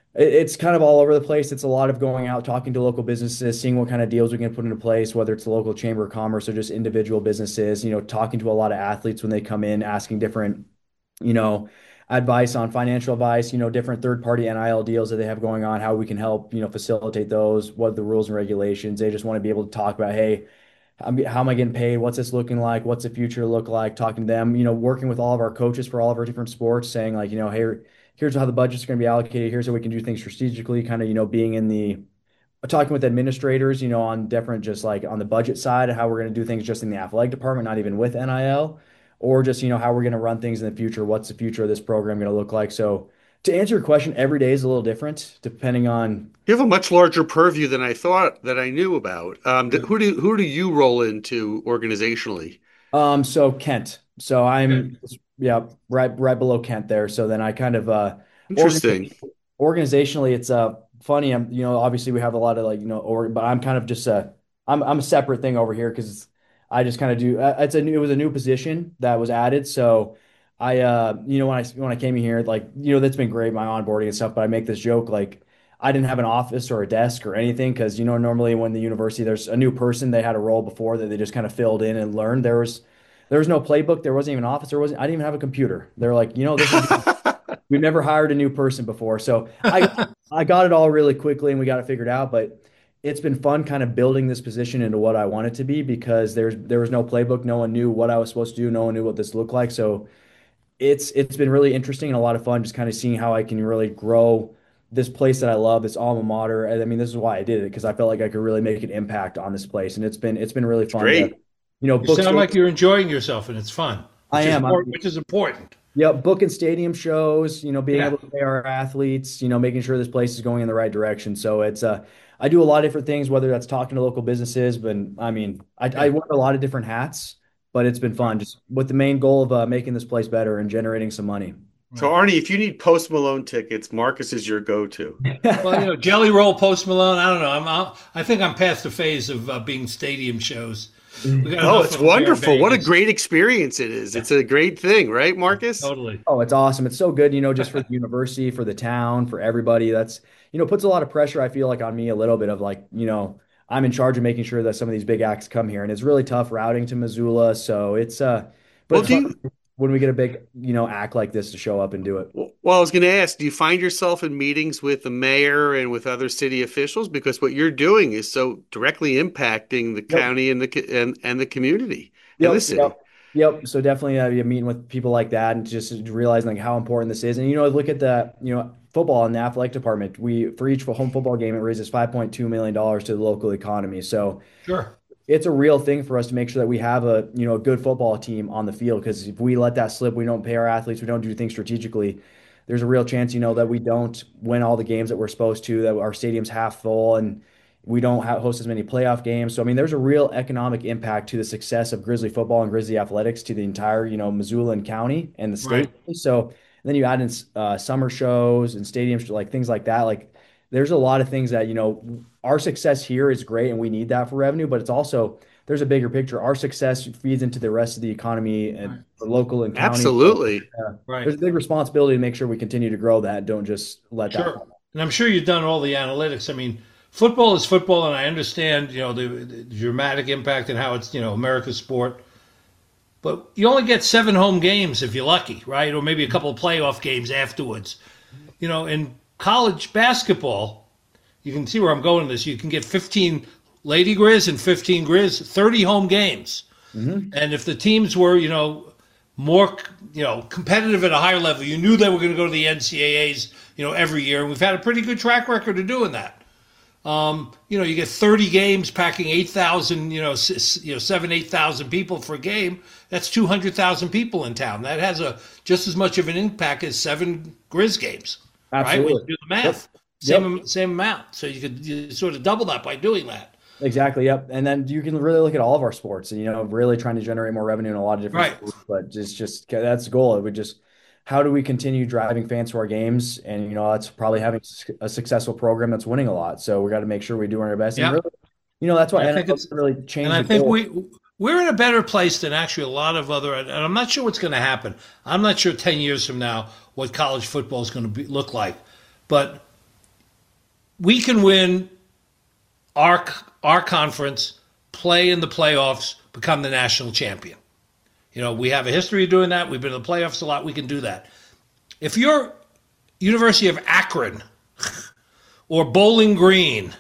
Speaker 4: It- It's kind of all over the place. It's a lot of going out, talking to local businesses, seeing what kind of deals we can put into place, whether it's the local chamber of commerce or just individual businesses, you know, talking to a lot of athletes when they come in, asking different, you know, advice on financial advice, you know, different third party N I L deals that they have going on, how we can help, you know, facilitate those, what are the rules and regulations. They just want to be able to talk about, hey, I'm, how am I getting paid? What's this looking like? What's the future look like? Talking to them, you know, working with all of our coaches for all of our different sports, saying like, you know, hey, here's how the budget's going to be allocated. Here's how we can do things strategically. Kind of, you know, being in the talking with administrators, you know, on different, just like on the budget side, how we're going to do things just in the athletic department, not even with N I L, or just, you know, how we're going to run things in the future. What's the future of this program going to look like? So to answer your question, every day is a little different depending on.
Speaker 1: You have a much larger purview than I thought that I knew about. Um, th- who do who do you roll into organizationally?
Speaker 4: Um, so Kent. So
Speaker 3: Yeah.
Speaker 4: I'm yeah, right right below Kent there. So then I kind of uh organi-
Speaker 1: Interesting.
Speaker 4: organizationally it's uh funny. I'm you know, obviously we have a lot of like, you know, or but I'm kind of just uh I'm I'm a separate thing over here because I just kind of do uh, it's a new it was a new position that was added. So I uh you know when I when I came in here, like, you know, that's been great, my onboarding and stuff, but I make this joke like I didn't have an office or a desk or anything because, you know, normally when the university there's a new person, they had a role before that they just kind of filled in and learned. There was there was no playbook. There wasn't even an office. There wasn't. I didn't even have a computer. They're like, you know, this is we've never hired a new person before. So I I got it all really quickly and we got it figured out. But it's been fun kind of building this position into what I want it to be because there's there was no playbook. No one knew what I was supposed to do. No one knew what this looked like. So it's it's been really interesting and a lot of fun just kind of seeing how I can really grow this place that I love, this alma mater. And I mean, this is why I did it because I felt like I could really make an impact on this place. And it's been it's been really
Speaker 1: It's
Speaker 4: fun to,
Speaker 1: great.
Speaker 4: you know,
Speaker 3: You
Speaker 4: book.
Speaker 3: sound like you're enjoying yourself and it's fun,
Speaker 4: I
Speaker 3: which is
Speaker 4: am.
Speaker 3: important,
Speaker 4: I'm,
Speaker 3: which is important.
Speaker 4: yeah, booking stadium shows, you know, being
Speaker 3: Yeah.
Speaker 4: able to pay our athletes, you know, making sure this place is going in the right direction. So it's uh I do a lot of different things, whether that's talking to local businesses, but I mean, I, I
Speaker 3: Yeah.
Speaker 4: wear a lot of different hats, but it's been fun just with the main goal of uh, making this place better and generating some money.
Speaker 1: So
Speaker 3: Right.
Speaker 1: Arnie, if you need Post Malone tickets, Marcus is your go-to.
Speaker 3: Well, you know, Jelly Roll, Post Malone. I don't know. I'm. I'll, I think I'm past the phase of uh, being stadium shows. We got
Speaker 1: Oh,
Speaker 3: enough
Speaker 1: it's
Speaker 3: of them here in
Speaker 1: wonderful. What a
Speaker 3: Vegas.
Speaker 1: great experience it is.
Speaker 3: Yeah,
Speaker 1: It's a great thing, right, Marcus?
Speaker 3: totally.
Speaker 4: Oh, it's awesome. It's so good, you know, just for the university, for the town, for everybody. That's, you know, puts a lot of pressure, I feel like, on me a little bit of like, you know, I'm in charge of making sure that some of these big acts come here. And it's really tough routing to Missoula. So it's uh but
Speaker 1: Well,
Speaker 4: it's
Speaker 1: do
Speaker 4: fun
Speaker 1: you,
Speaker 4: when we get a big, you know, act like this to show up and do it.
Speaker 1: well, I was going to ask, do you find yourself in meetings with the mayor and with other city officials? Because what you're doing is so directly impacting the
Speaker 4: Yep.
Speaker 1: county and the co- and, and the community and the
Speaker 4: Yep.
Speaker 1: city.
Speaker 4: Yep. Yep. So definitely uh, you're meeting with people like that and just realizing like how important this is. And you know, look at the, you know, football in the athletic department. We for each home football game, it raises five point two million dollars to the local economy. So
Speaker 3: Sure.
Speaker 4: it's a real thing for us to make sure that we have a, you know, a good football team on the field. Because if we let that slip, we don't pay our athletes, we don't do things strategically. There's a real chance, you know, that we don't win all the games that we're supposed to, that our stadium's half full, and we don't have, host as many playoff games. So I mean, there's a real economic impact to the success of Grizzly football and Grizzly athletics to the entire, you know, Missoula and county and the state.
Speaker 3: Right.
Speaker 4: So then you add in uh, summer shows and stadiums, like things like that. Like there's a lot of things that, you know, our success here is great and we need that for revenue, but it's also there's a bigger picture. Our success feeds into the rest of the economy
Speaker 3: Right.
Speaker 4: and the local and county. So,
Speaker 1: Absolutely.
Speaker 4: uh,
Speaker 3: Right.
Speaker 4: there's a big responsibility to make sure we continue to grow that. Don't just let that.
Speaker 3: Sure. And I'm sure you've done all the analytics. I mean, football is football, and I understand, you know, the, the dramatic impact and how it's, you know, America's sport. But you only get seven home games if you're lucky, right? Or maybe a couple of playoff games afterwards. You know, in college basketball, you can see where I'm going with this. You can get fifteen Lady Grizz and fifteen Grizz, thirty home games.
Speaker 4: Mhm.
Speaker 3: And if the teams were, you know, more, you know, competitive at a higher level, you knew they were going to go to the N C A As, you know, every year. And we've had a pretty good track record of doing that. Um, you know, you get thirty games packing eight thousand, you know, s- you know, seven, eight thousand people for a game. That's two hundred thousand people in town. That has a just as much of an impact as seven Grizz games, right? When you
Speaker 4: Absolutely.
Speaker 3: do the math,
Speaker 4: Yep.
Speaker 3: same same amount. So you could you sort of double that by doing that.
Speaker 4: Exactly. Yep. And then you can really look at all of our sports and, you know, really trying to generate more revenue in a lot of different
Speaker 3: Right.
Speaker 4: sports, but just, just that's the goal. It would just, how do we continue driving fans to our games? And, you know, that's probably having a successful program that's winning a lot. So we got to make sure we do our best. And
Speaker 3: Yeah.
Speaker 4: really, you know, that's why
Speaker 3: I think
Speaker 4: N F L
Speaker 3: it's
Speaker 4: really changed
Speaker 3: And I
Speaker 4: the
Speaker 3: think
Speaker 4: goal.
Speaker 3: we we're in a better place than actually a lot of other. And I'm not sure what's going to happen. I'm not sure ten years from now what college football is going to be, look like. But we can win our our conference, play in the playoffs, become the national champion. You know, we have a history of doing that. We've been in the playoffs a lot. We can do that. If you're University of Akron or Bowling Green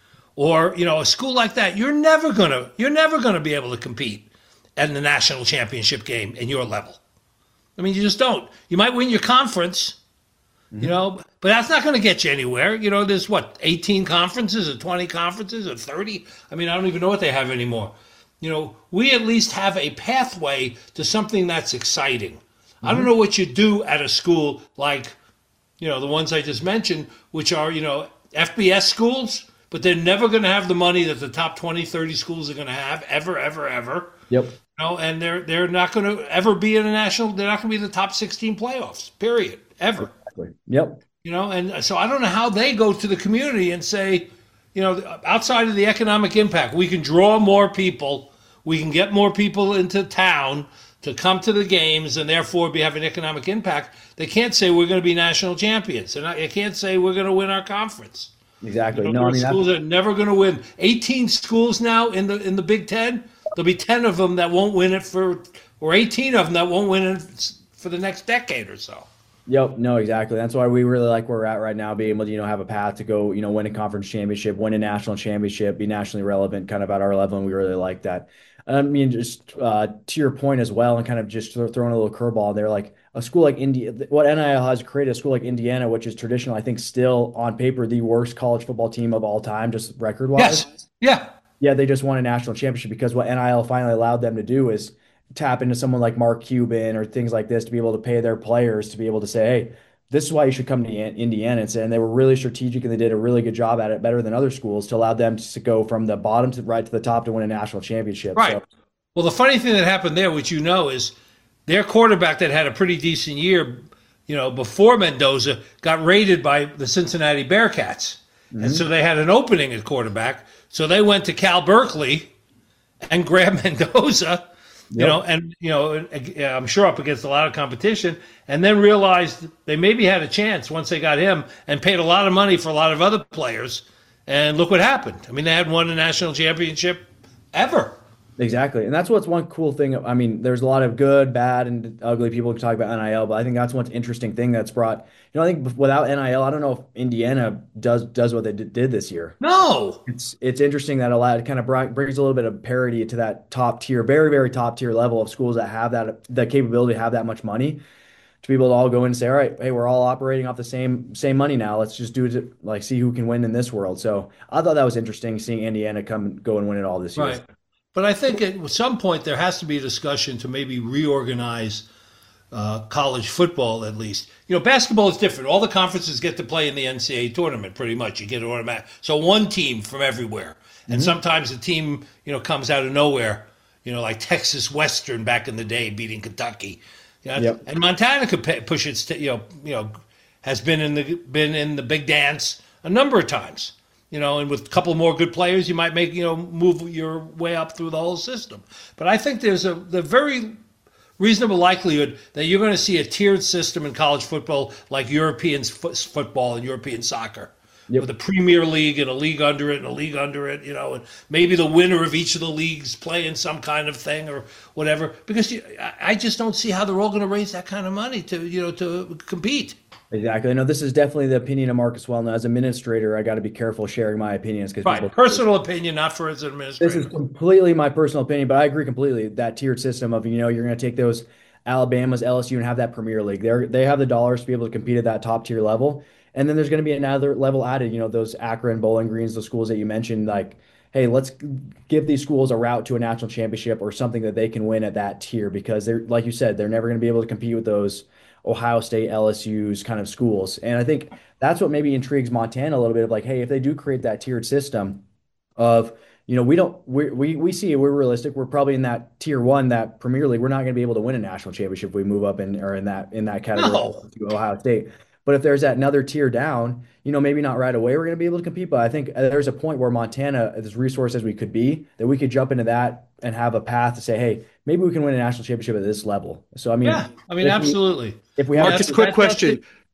Speaker 3: or, you know, a school like that, you're never gonna you're never gonna be able to compete at the national championship game in your level. I mean, you just don't. You might win your conference, mm-hmm. you know, but that's not going to get you anywhere. You know, there's what, eighteen conferences or twenty conferences or thirty? I mean, I don't even know what they have anymore. You know, we at least have a pathway to something that's exciting. Mm-hmm. I don't know what you do at a school like, you know, the ones I just mentioned, which are, you know, F B S schools, but they're never going to have the money that the top twenty, thirty schools are going to have ever, ever, ever.
Speaker 4: Yep.
Speaker 3: You know, and they're they're not going to ever be in a national. They're not going to be in the top sixteen playoffs. Period. Ever.
Speaker 4: Exactly. Yep.
Speaker 3: You know, and so I don't know how they go to the community and say, you know, outside of the economic impact, we can draw more people, we can get more people into town to come to the games, and therefore be have an economic impact. They can't say we're going to be national champions, and they can't say we're going to win our conference.
Speaker 4: Exactly.
Speaker 3: You know,
Speaker 4: no, I mean,
Speaker 3: schools
Speaker 4: that's...
Speaker 3: are never going to win. eighteen schools now in the in the Big Ten. There'll be ten of them that won't win it for, or eighteen of them that won't win it for the next decade or so.
Speaker 4: Yep. No, exactly. That's why we really like where we're at right now, being able to, you know, have a path to go, you know, win a conference championship, win a national championship, be nationally relevant kind of at our level. And we really like that. I mean, just uh, to your point as well, and kind of just throwing a little curveball there, like a school like India, what N I L has created, a school like Indiana, which is traditional, I think still on paper, the worst college football team of all time, just record wise.
Speaker 3: Yes. Yeah.
Speaker 4: Yeah. They just won a national championship because what N I L finally allowed them to do is tap into someone like Mark Cuban or things like this to be able to pay their players to be able to say, hey, this is why you should come to Indiana. And, say, and they were really strategic and they did a really good job at it, better than other schools, to allow them to go from the bottom to right to the top to win a national championship.
Speaker 3: Right.
Speaker 4: So,
Speaker 3: well, the funny thing that happened there, which you know, is their quarterback that had a pretty decent year, you know, before Mendoza, got raided by the Cincinnati Bearcats. Mm-hmm. And so they had an opening at quarterback. So they went to Cal Berkeley and grabbed Mendoza. You yep. know, and, you know, I'm sure up against a lot of competition, and then realized they maybe had a chance once they got him and paid a lot of money for a lot of other players. And look what happened. I mean, they hadn't won a national championship ever.
Speaker 4: Exactly. And that's what's one cool thing. I mean, there's a lot of good, bad, and ugly people who talk about N I L, but I think that's one interesting thing that's brought, you know, I think without N I L, I don't know if Indiana does does what they did this year.
Speaker 3: No.
Speaker 4: It's it's interesting that a lot, it kind of brought, brings a little bit of parity to that top tier, very, very top tier level of schools that have that, the capability to have that much money, to be able to all go in and say, all right, hey, we're all operating off the same same money now. Let's just do it to, like, see who can win in this world. So I thought that was interesting, seeing Indiana come go and win it all this year.
Speaker 3: Right. But I think at some point there has to be a discussion to maybe reorganize uh, college football, at least. You know, basketball is different. All the conferences get to play in the N C double A tournament, pretty much. You get it automatic. So one team from everywhere. And mm-hmm. sometimes a team, you know, comes out of nowhere, you know, like Texas Western back in the day beating Kentucky. You know, yep. And Montana could pay, push its, you know, you know, has been in the been in the big dance a number of times. You know, and with a couple more good players, you might make, you know, move your way up through the whole system. But I think there's a the very reasonable likelihood that you're going to see a tiered system in college football, like European f- football and European soccer, yep. with a Premier League and a league under it and a league under it, you know, and maybe the winner of each of the leagues play in some kind of thing or whatever. Because you, I just don't see how they're all going to raise that kind of money to, you know, to compete.
Speaker 4: Exactly. No, this is definitely the opinion of Marcus Wellnell. As administrator, I got to be careful sharing my opinions.
Speaker 3: Right. People, personal opinion, not for as an administrator.
Speaker 4: This is completely my personal opinion, but I agree completely. That tiered system of, you know, you're going to take those Alabama's, L S U, and have that Premier League. They they have the dollars to be able to compete at that top tier level. And then there's going to be another level added, you know, those Akron, Bowling Greens, those schools that you mentioned, like, hey, let's give these schools a route to a national championship or something that they can win at that tier, because they're, like you said, they're never going to be able to compete with those Ohio State, L S U's kind of schools. And I think that's what maybe intrigues Montana a little bit of, like, hey, if they do create that tiered system of, you know, we don't, we we we see it, we're realistic. We're probably in that tier one, that Premier League. We're not going to be able to win a national championship if we move up in, or in that, in that category
Speaker 3: no.
Speaker 4: to Ohio State. But if there's that another tier down, you know, maybe not right away we're going to be able to compete. But I think there's a point where Montana, as resourced as we could be, that we could jump into that and have a path to say, hey, maybe we can win a national championship at this level. So, I mean,
Speaker 3: yeah, I mean,
Speaker 4: if
Speaker 3: absolutely.
Speaker 4: We, if we have
Speaker 1: Marcus, quick question.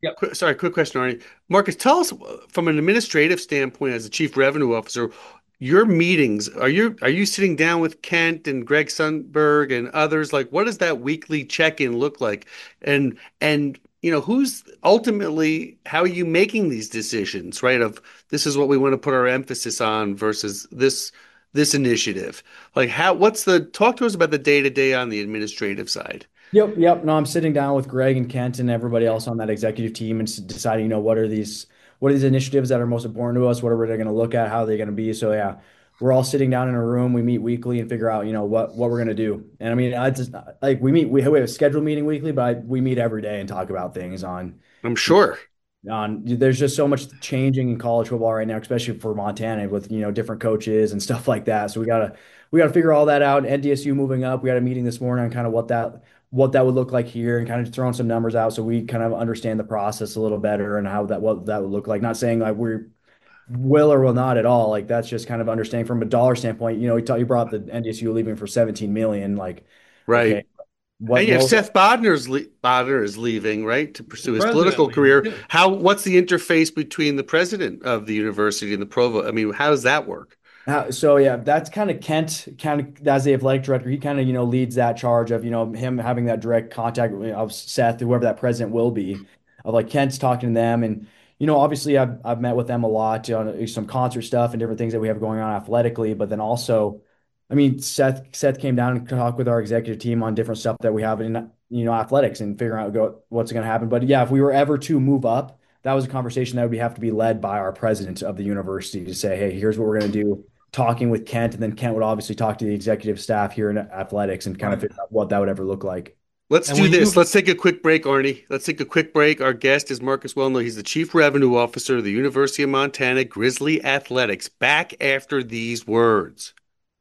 Speaker 3: Yep.
Speaker 1: Qu- sorry, quick question, Arnie. Marcus, tell us uh, from an administrative standpoint, as a chief revenue officer, your meetings, are you are you sitting down with Kent and Greg Sundberg and others? Like, what does that weekly check-in look like? And and you know, who's ultimately, how are you making these decisions, right? Of this is what we want to put our emphasis on versus this this initiative. Like, how what's the talk to us about the day-to-day on the administrative side?
Speaker 4: Yep, yep. No, I'm sitting down with Greg and Kent and everybody else on that executive team and s- deciding, you know, what are these what are these initiatives that are most important to us? What are we going to look at? How are they going to be? So yeah, we're all sitting down in a room. We meet weekly and figure out, you know, what what we're going to do. And I mean, I just like we meet we, we have a scheduled meeting weekly, but I, we meet every day and talk about things on
Speaker 1: I'm sure.
Speaker 4: on there's just so much changing in college football right now, especially for Montana with, you know, different coaches and stuff like that. So we gotta we gotta figure all that out. N D S U moving up. We had a meeting this morning on kind of what that what that would look like here and kind of throwing some numbers out so we kind of understand the process a little better and how that what that would look like. Not saying like we will or will not at all. Like that's just kind of understanding from a dollar standpoint. You know, you, talk, you brought up the N D S U leaving for seventeen million. Like, okay,
Speaker 1: Right. And
Speaker 4: what
Speaker 1: you have
Speaker 4: what
Speaker 1: Seth Bodner's le Bodner is leaving, right, to
Speaker 3: The
Speaker 1: pursue his
Speaker 3: president
Speaker 1: political
Speaker 3: leaving
Speaker 1: career.
Speaker 3: too.
Speaker 1: How, what's the interface between the president of the university and the provost? I mean, how does that work?
Speaker 4: Uh, so yeah, that's kind of Kent, kind of as the athletic director. He kind of, you know, leads that charge of, you know, him having that direct contact with- of Seth, whoever that president will be, of like Kent's talking to them, and you know, obviously I've I've met with them a lot on some concert stuff and different things that we have going on athletically, but then also, I mean, Seth Seth came down and talked with our executive team on different stuff that we have in, you know, athletics and figuring out go, what's going to happen. But yeah, if we were ever to move up, that was a conversation that would be, have to be led by our president of the university to say, hey, here's what we're going to do, talking with Kent, and then Kent would obviously talk to the executive staff here in athletics and kind of
Speaker 3: Right.
Speaker 4: figure out what that would ever look like.
Speaker 1: Let's
Speaker 3: And
Speaker 1: do
Speaker 3: when
Speaker 1: this.
Speaker 3: you
Speaker 1: Let's take a quick break, Arnie. Let's take a quick break. Our guest is Marcus Wellnell. He's the Chief Revenue Officer of the University of Montana Grizzly Athletics. Back after these words.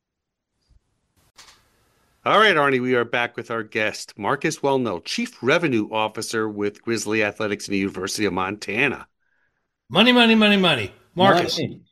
Speaker 1: All right, Arnie, we are back with our guest, Marcus Wellnell, Chief Revenue Officer with Grizzly Athletics in the University of Montana.
Speaker 3: money, money, money, money, Marcus,
Speaker 4: Money.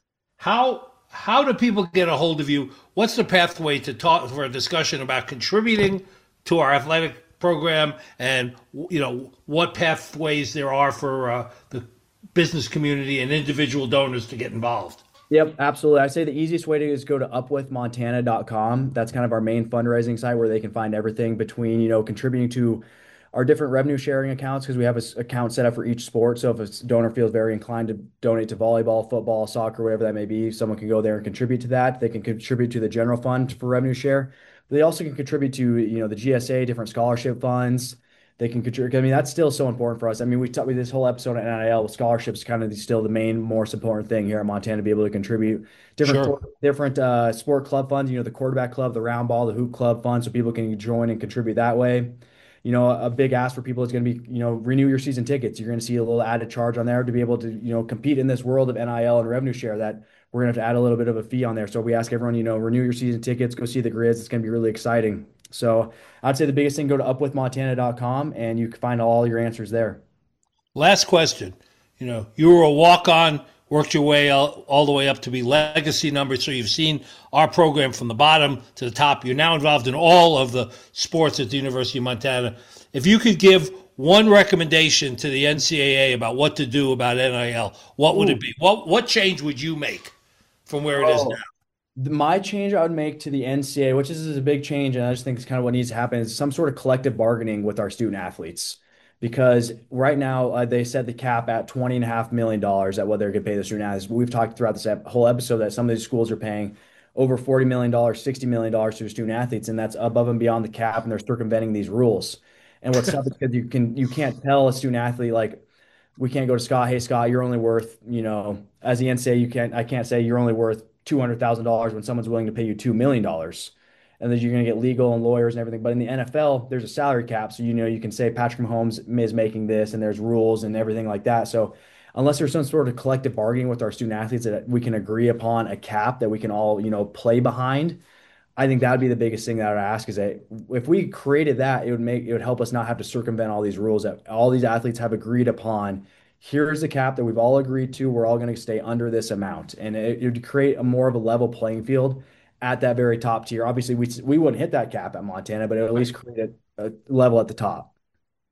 Speaker 3: how how do people get a hold of you? What's the pathway to talk for a discussion about contributing to our athletic program, and you know what pathways there are for uh, the business community and individual donors to get involved?
Speaker 4: Yep, absolutely. I say the easiest way to is go to up with montana dot com. That's kind of our main fundraising site where they can find everything between, you know, contributing to our different revenue sharing accounts because we have an account set up for each sport. So if a donor feels very inclined to donate to volleyball, football, soccer, whatever that may be, someone can go there and contribute to that. They can contribute to the general fund for revenue share. They also can contribute to, you know, the G S A, different scholarship funds. They can contribute. I mean, that's still so important for us. I mean, we talked with this whole episode on N I L, scholarships kind of still the main, most important thing here at Montana to be able to contribute different
Speaker 3: Sure.
Speaker 4: different uh, sport club funds. You know, the quarterback club, the round ball, the hoop club fund, so people can join and contribute that way. You know, a big ask for people is going to be, you know, renew your season tickets. You're going to see a little added charge on there to be able to, you know, compete in this world of N I L and revenue share that we're going to have to add a little bit of a fee on there. So we ask everyone, you know, renew your season tickets, go see the Grizz. It's going to be really exciting. So I'd say the biggest thing, go to up with montana dot com and you can find all your answers there.
Speaker 3: Last question. You know, you were a walk on, worked your way all, all the way up to be legacy number. So you've seen our program from the bottom to the top. You're now involved in all of the sports at the University of Montana. If you could give one recommendation to the N C double A about what to do about N I L, what would
Speaker 4: Ooh.
Speaker 3: it be? What what change would you make from where it is now?
Speaker 4: Oh, my change I would make to the N C double A, which is, is a big change, and I just think it's kind of what needs to happen, is some sort of collective bargaining with our student athletes. Because right now uh, they set the cap at twenty and a half million dollars at what they're going to pay the student athletes. But we've talked throughout this ep- whole episode that some of these schools are paying over forty million dollars, sixty million dollars to their student athletes, and that's above and beyond the cap, and they're circumventing these rules. And what's tough is because you can you can't tell a student athlete like we can't go to Scott, hey Scott, you're only worth, you know, as the N C double A, you can't I can't say you're only worth two hundred thousand dollars when someone's willing to pay you two million dollars. And then you're going to get legal and lawyers and everything. But in the N F L, there's a salary cap. So, you know, you can say Patrick Mahomes is making this and there's rules and everything like that. So, unless there's some sort of collective bargaining with our student athletes that we can agree upon a cap that we can all, you know, play behind, I think that would be the biggest thing that I would ask is that if we created that, it would make it would help us not have to circumvent all these rules that all these athletes have agreed upon. Here's the cap that we've all agreed to. We're all going to stay under this amount, and it, it would create a more of a level playing field at that very top tier. Obviously, we we wouldn't hit that cap at Montana, but it would at least create a, a level at the top.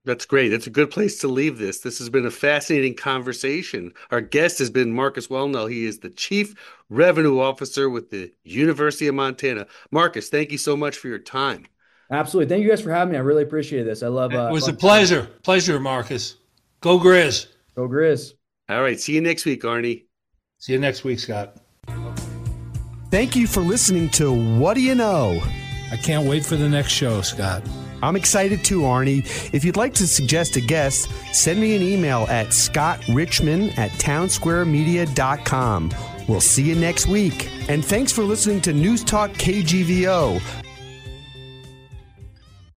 Speaker 1: That's great. That's a good place to leave this. This has been a fascinating conversation. Our guest has been Marcus Welnel. He is the Chief Revenue Officer with the University of Montana. Marcus, thank you so much for your time.
Speaker 4: Absolutely. Thank you guys for having me. I really appreciate this. I love uh,
Speaker 3: it. was a pleasure. Pleasure, Marcus. Go Grizz.
Speaker 4: Go Grizz.
Speaker 1: All right. See you next week, Arnie.
Speaker 3: See you next week, Scott.
Speaker 2: Thank you for listening to What Do You Know?
Speaker 3: I can't wait for the next show, Scott.
Speaker 2: I'm excited too, Arnie. If you'd like to suggest a guest, send me an email at scottrichman at townsquaremedia dot com. We'll see you next week. And thanks for listening to News Talk K G V O.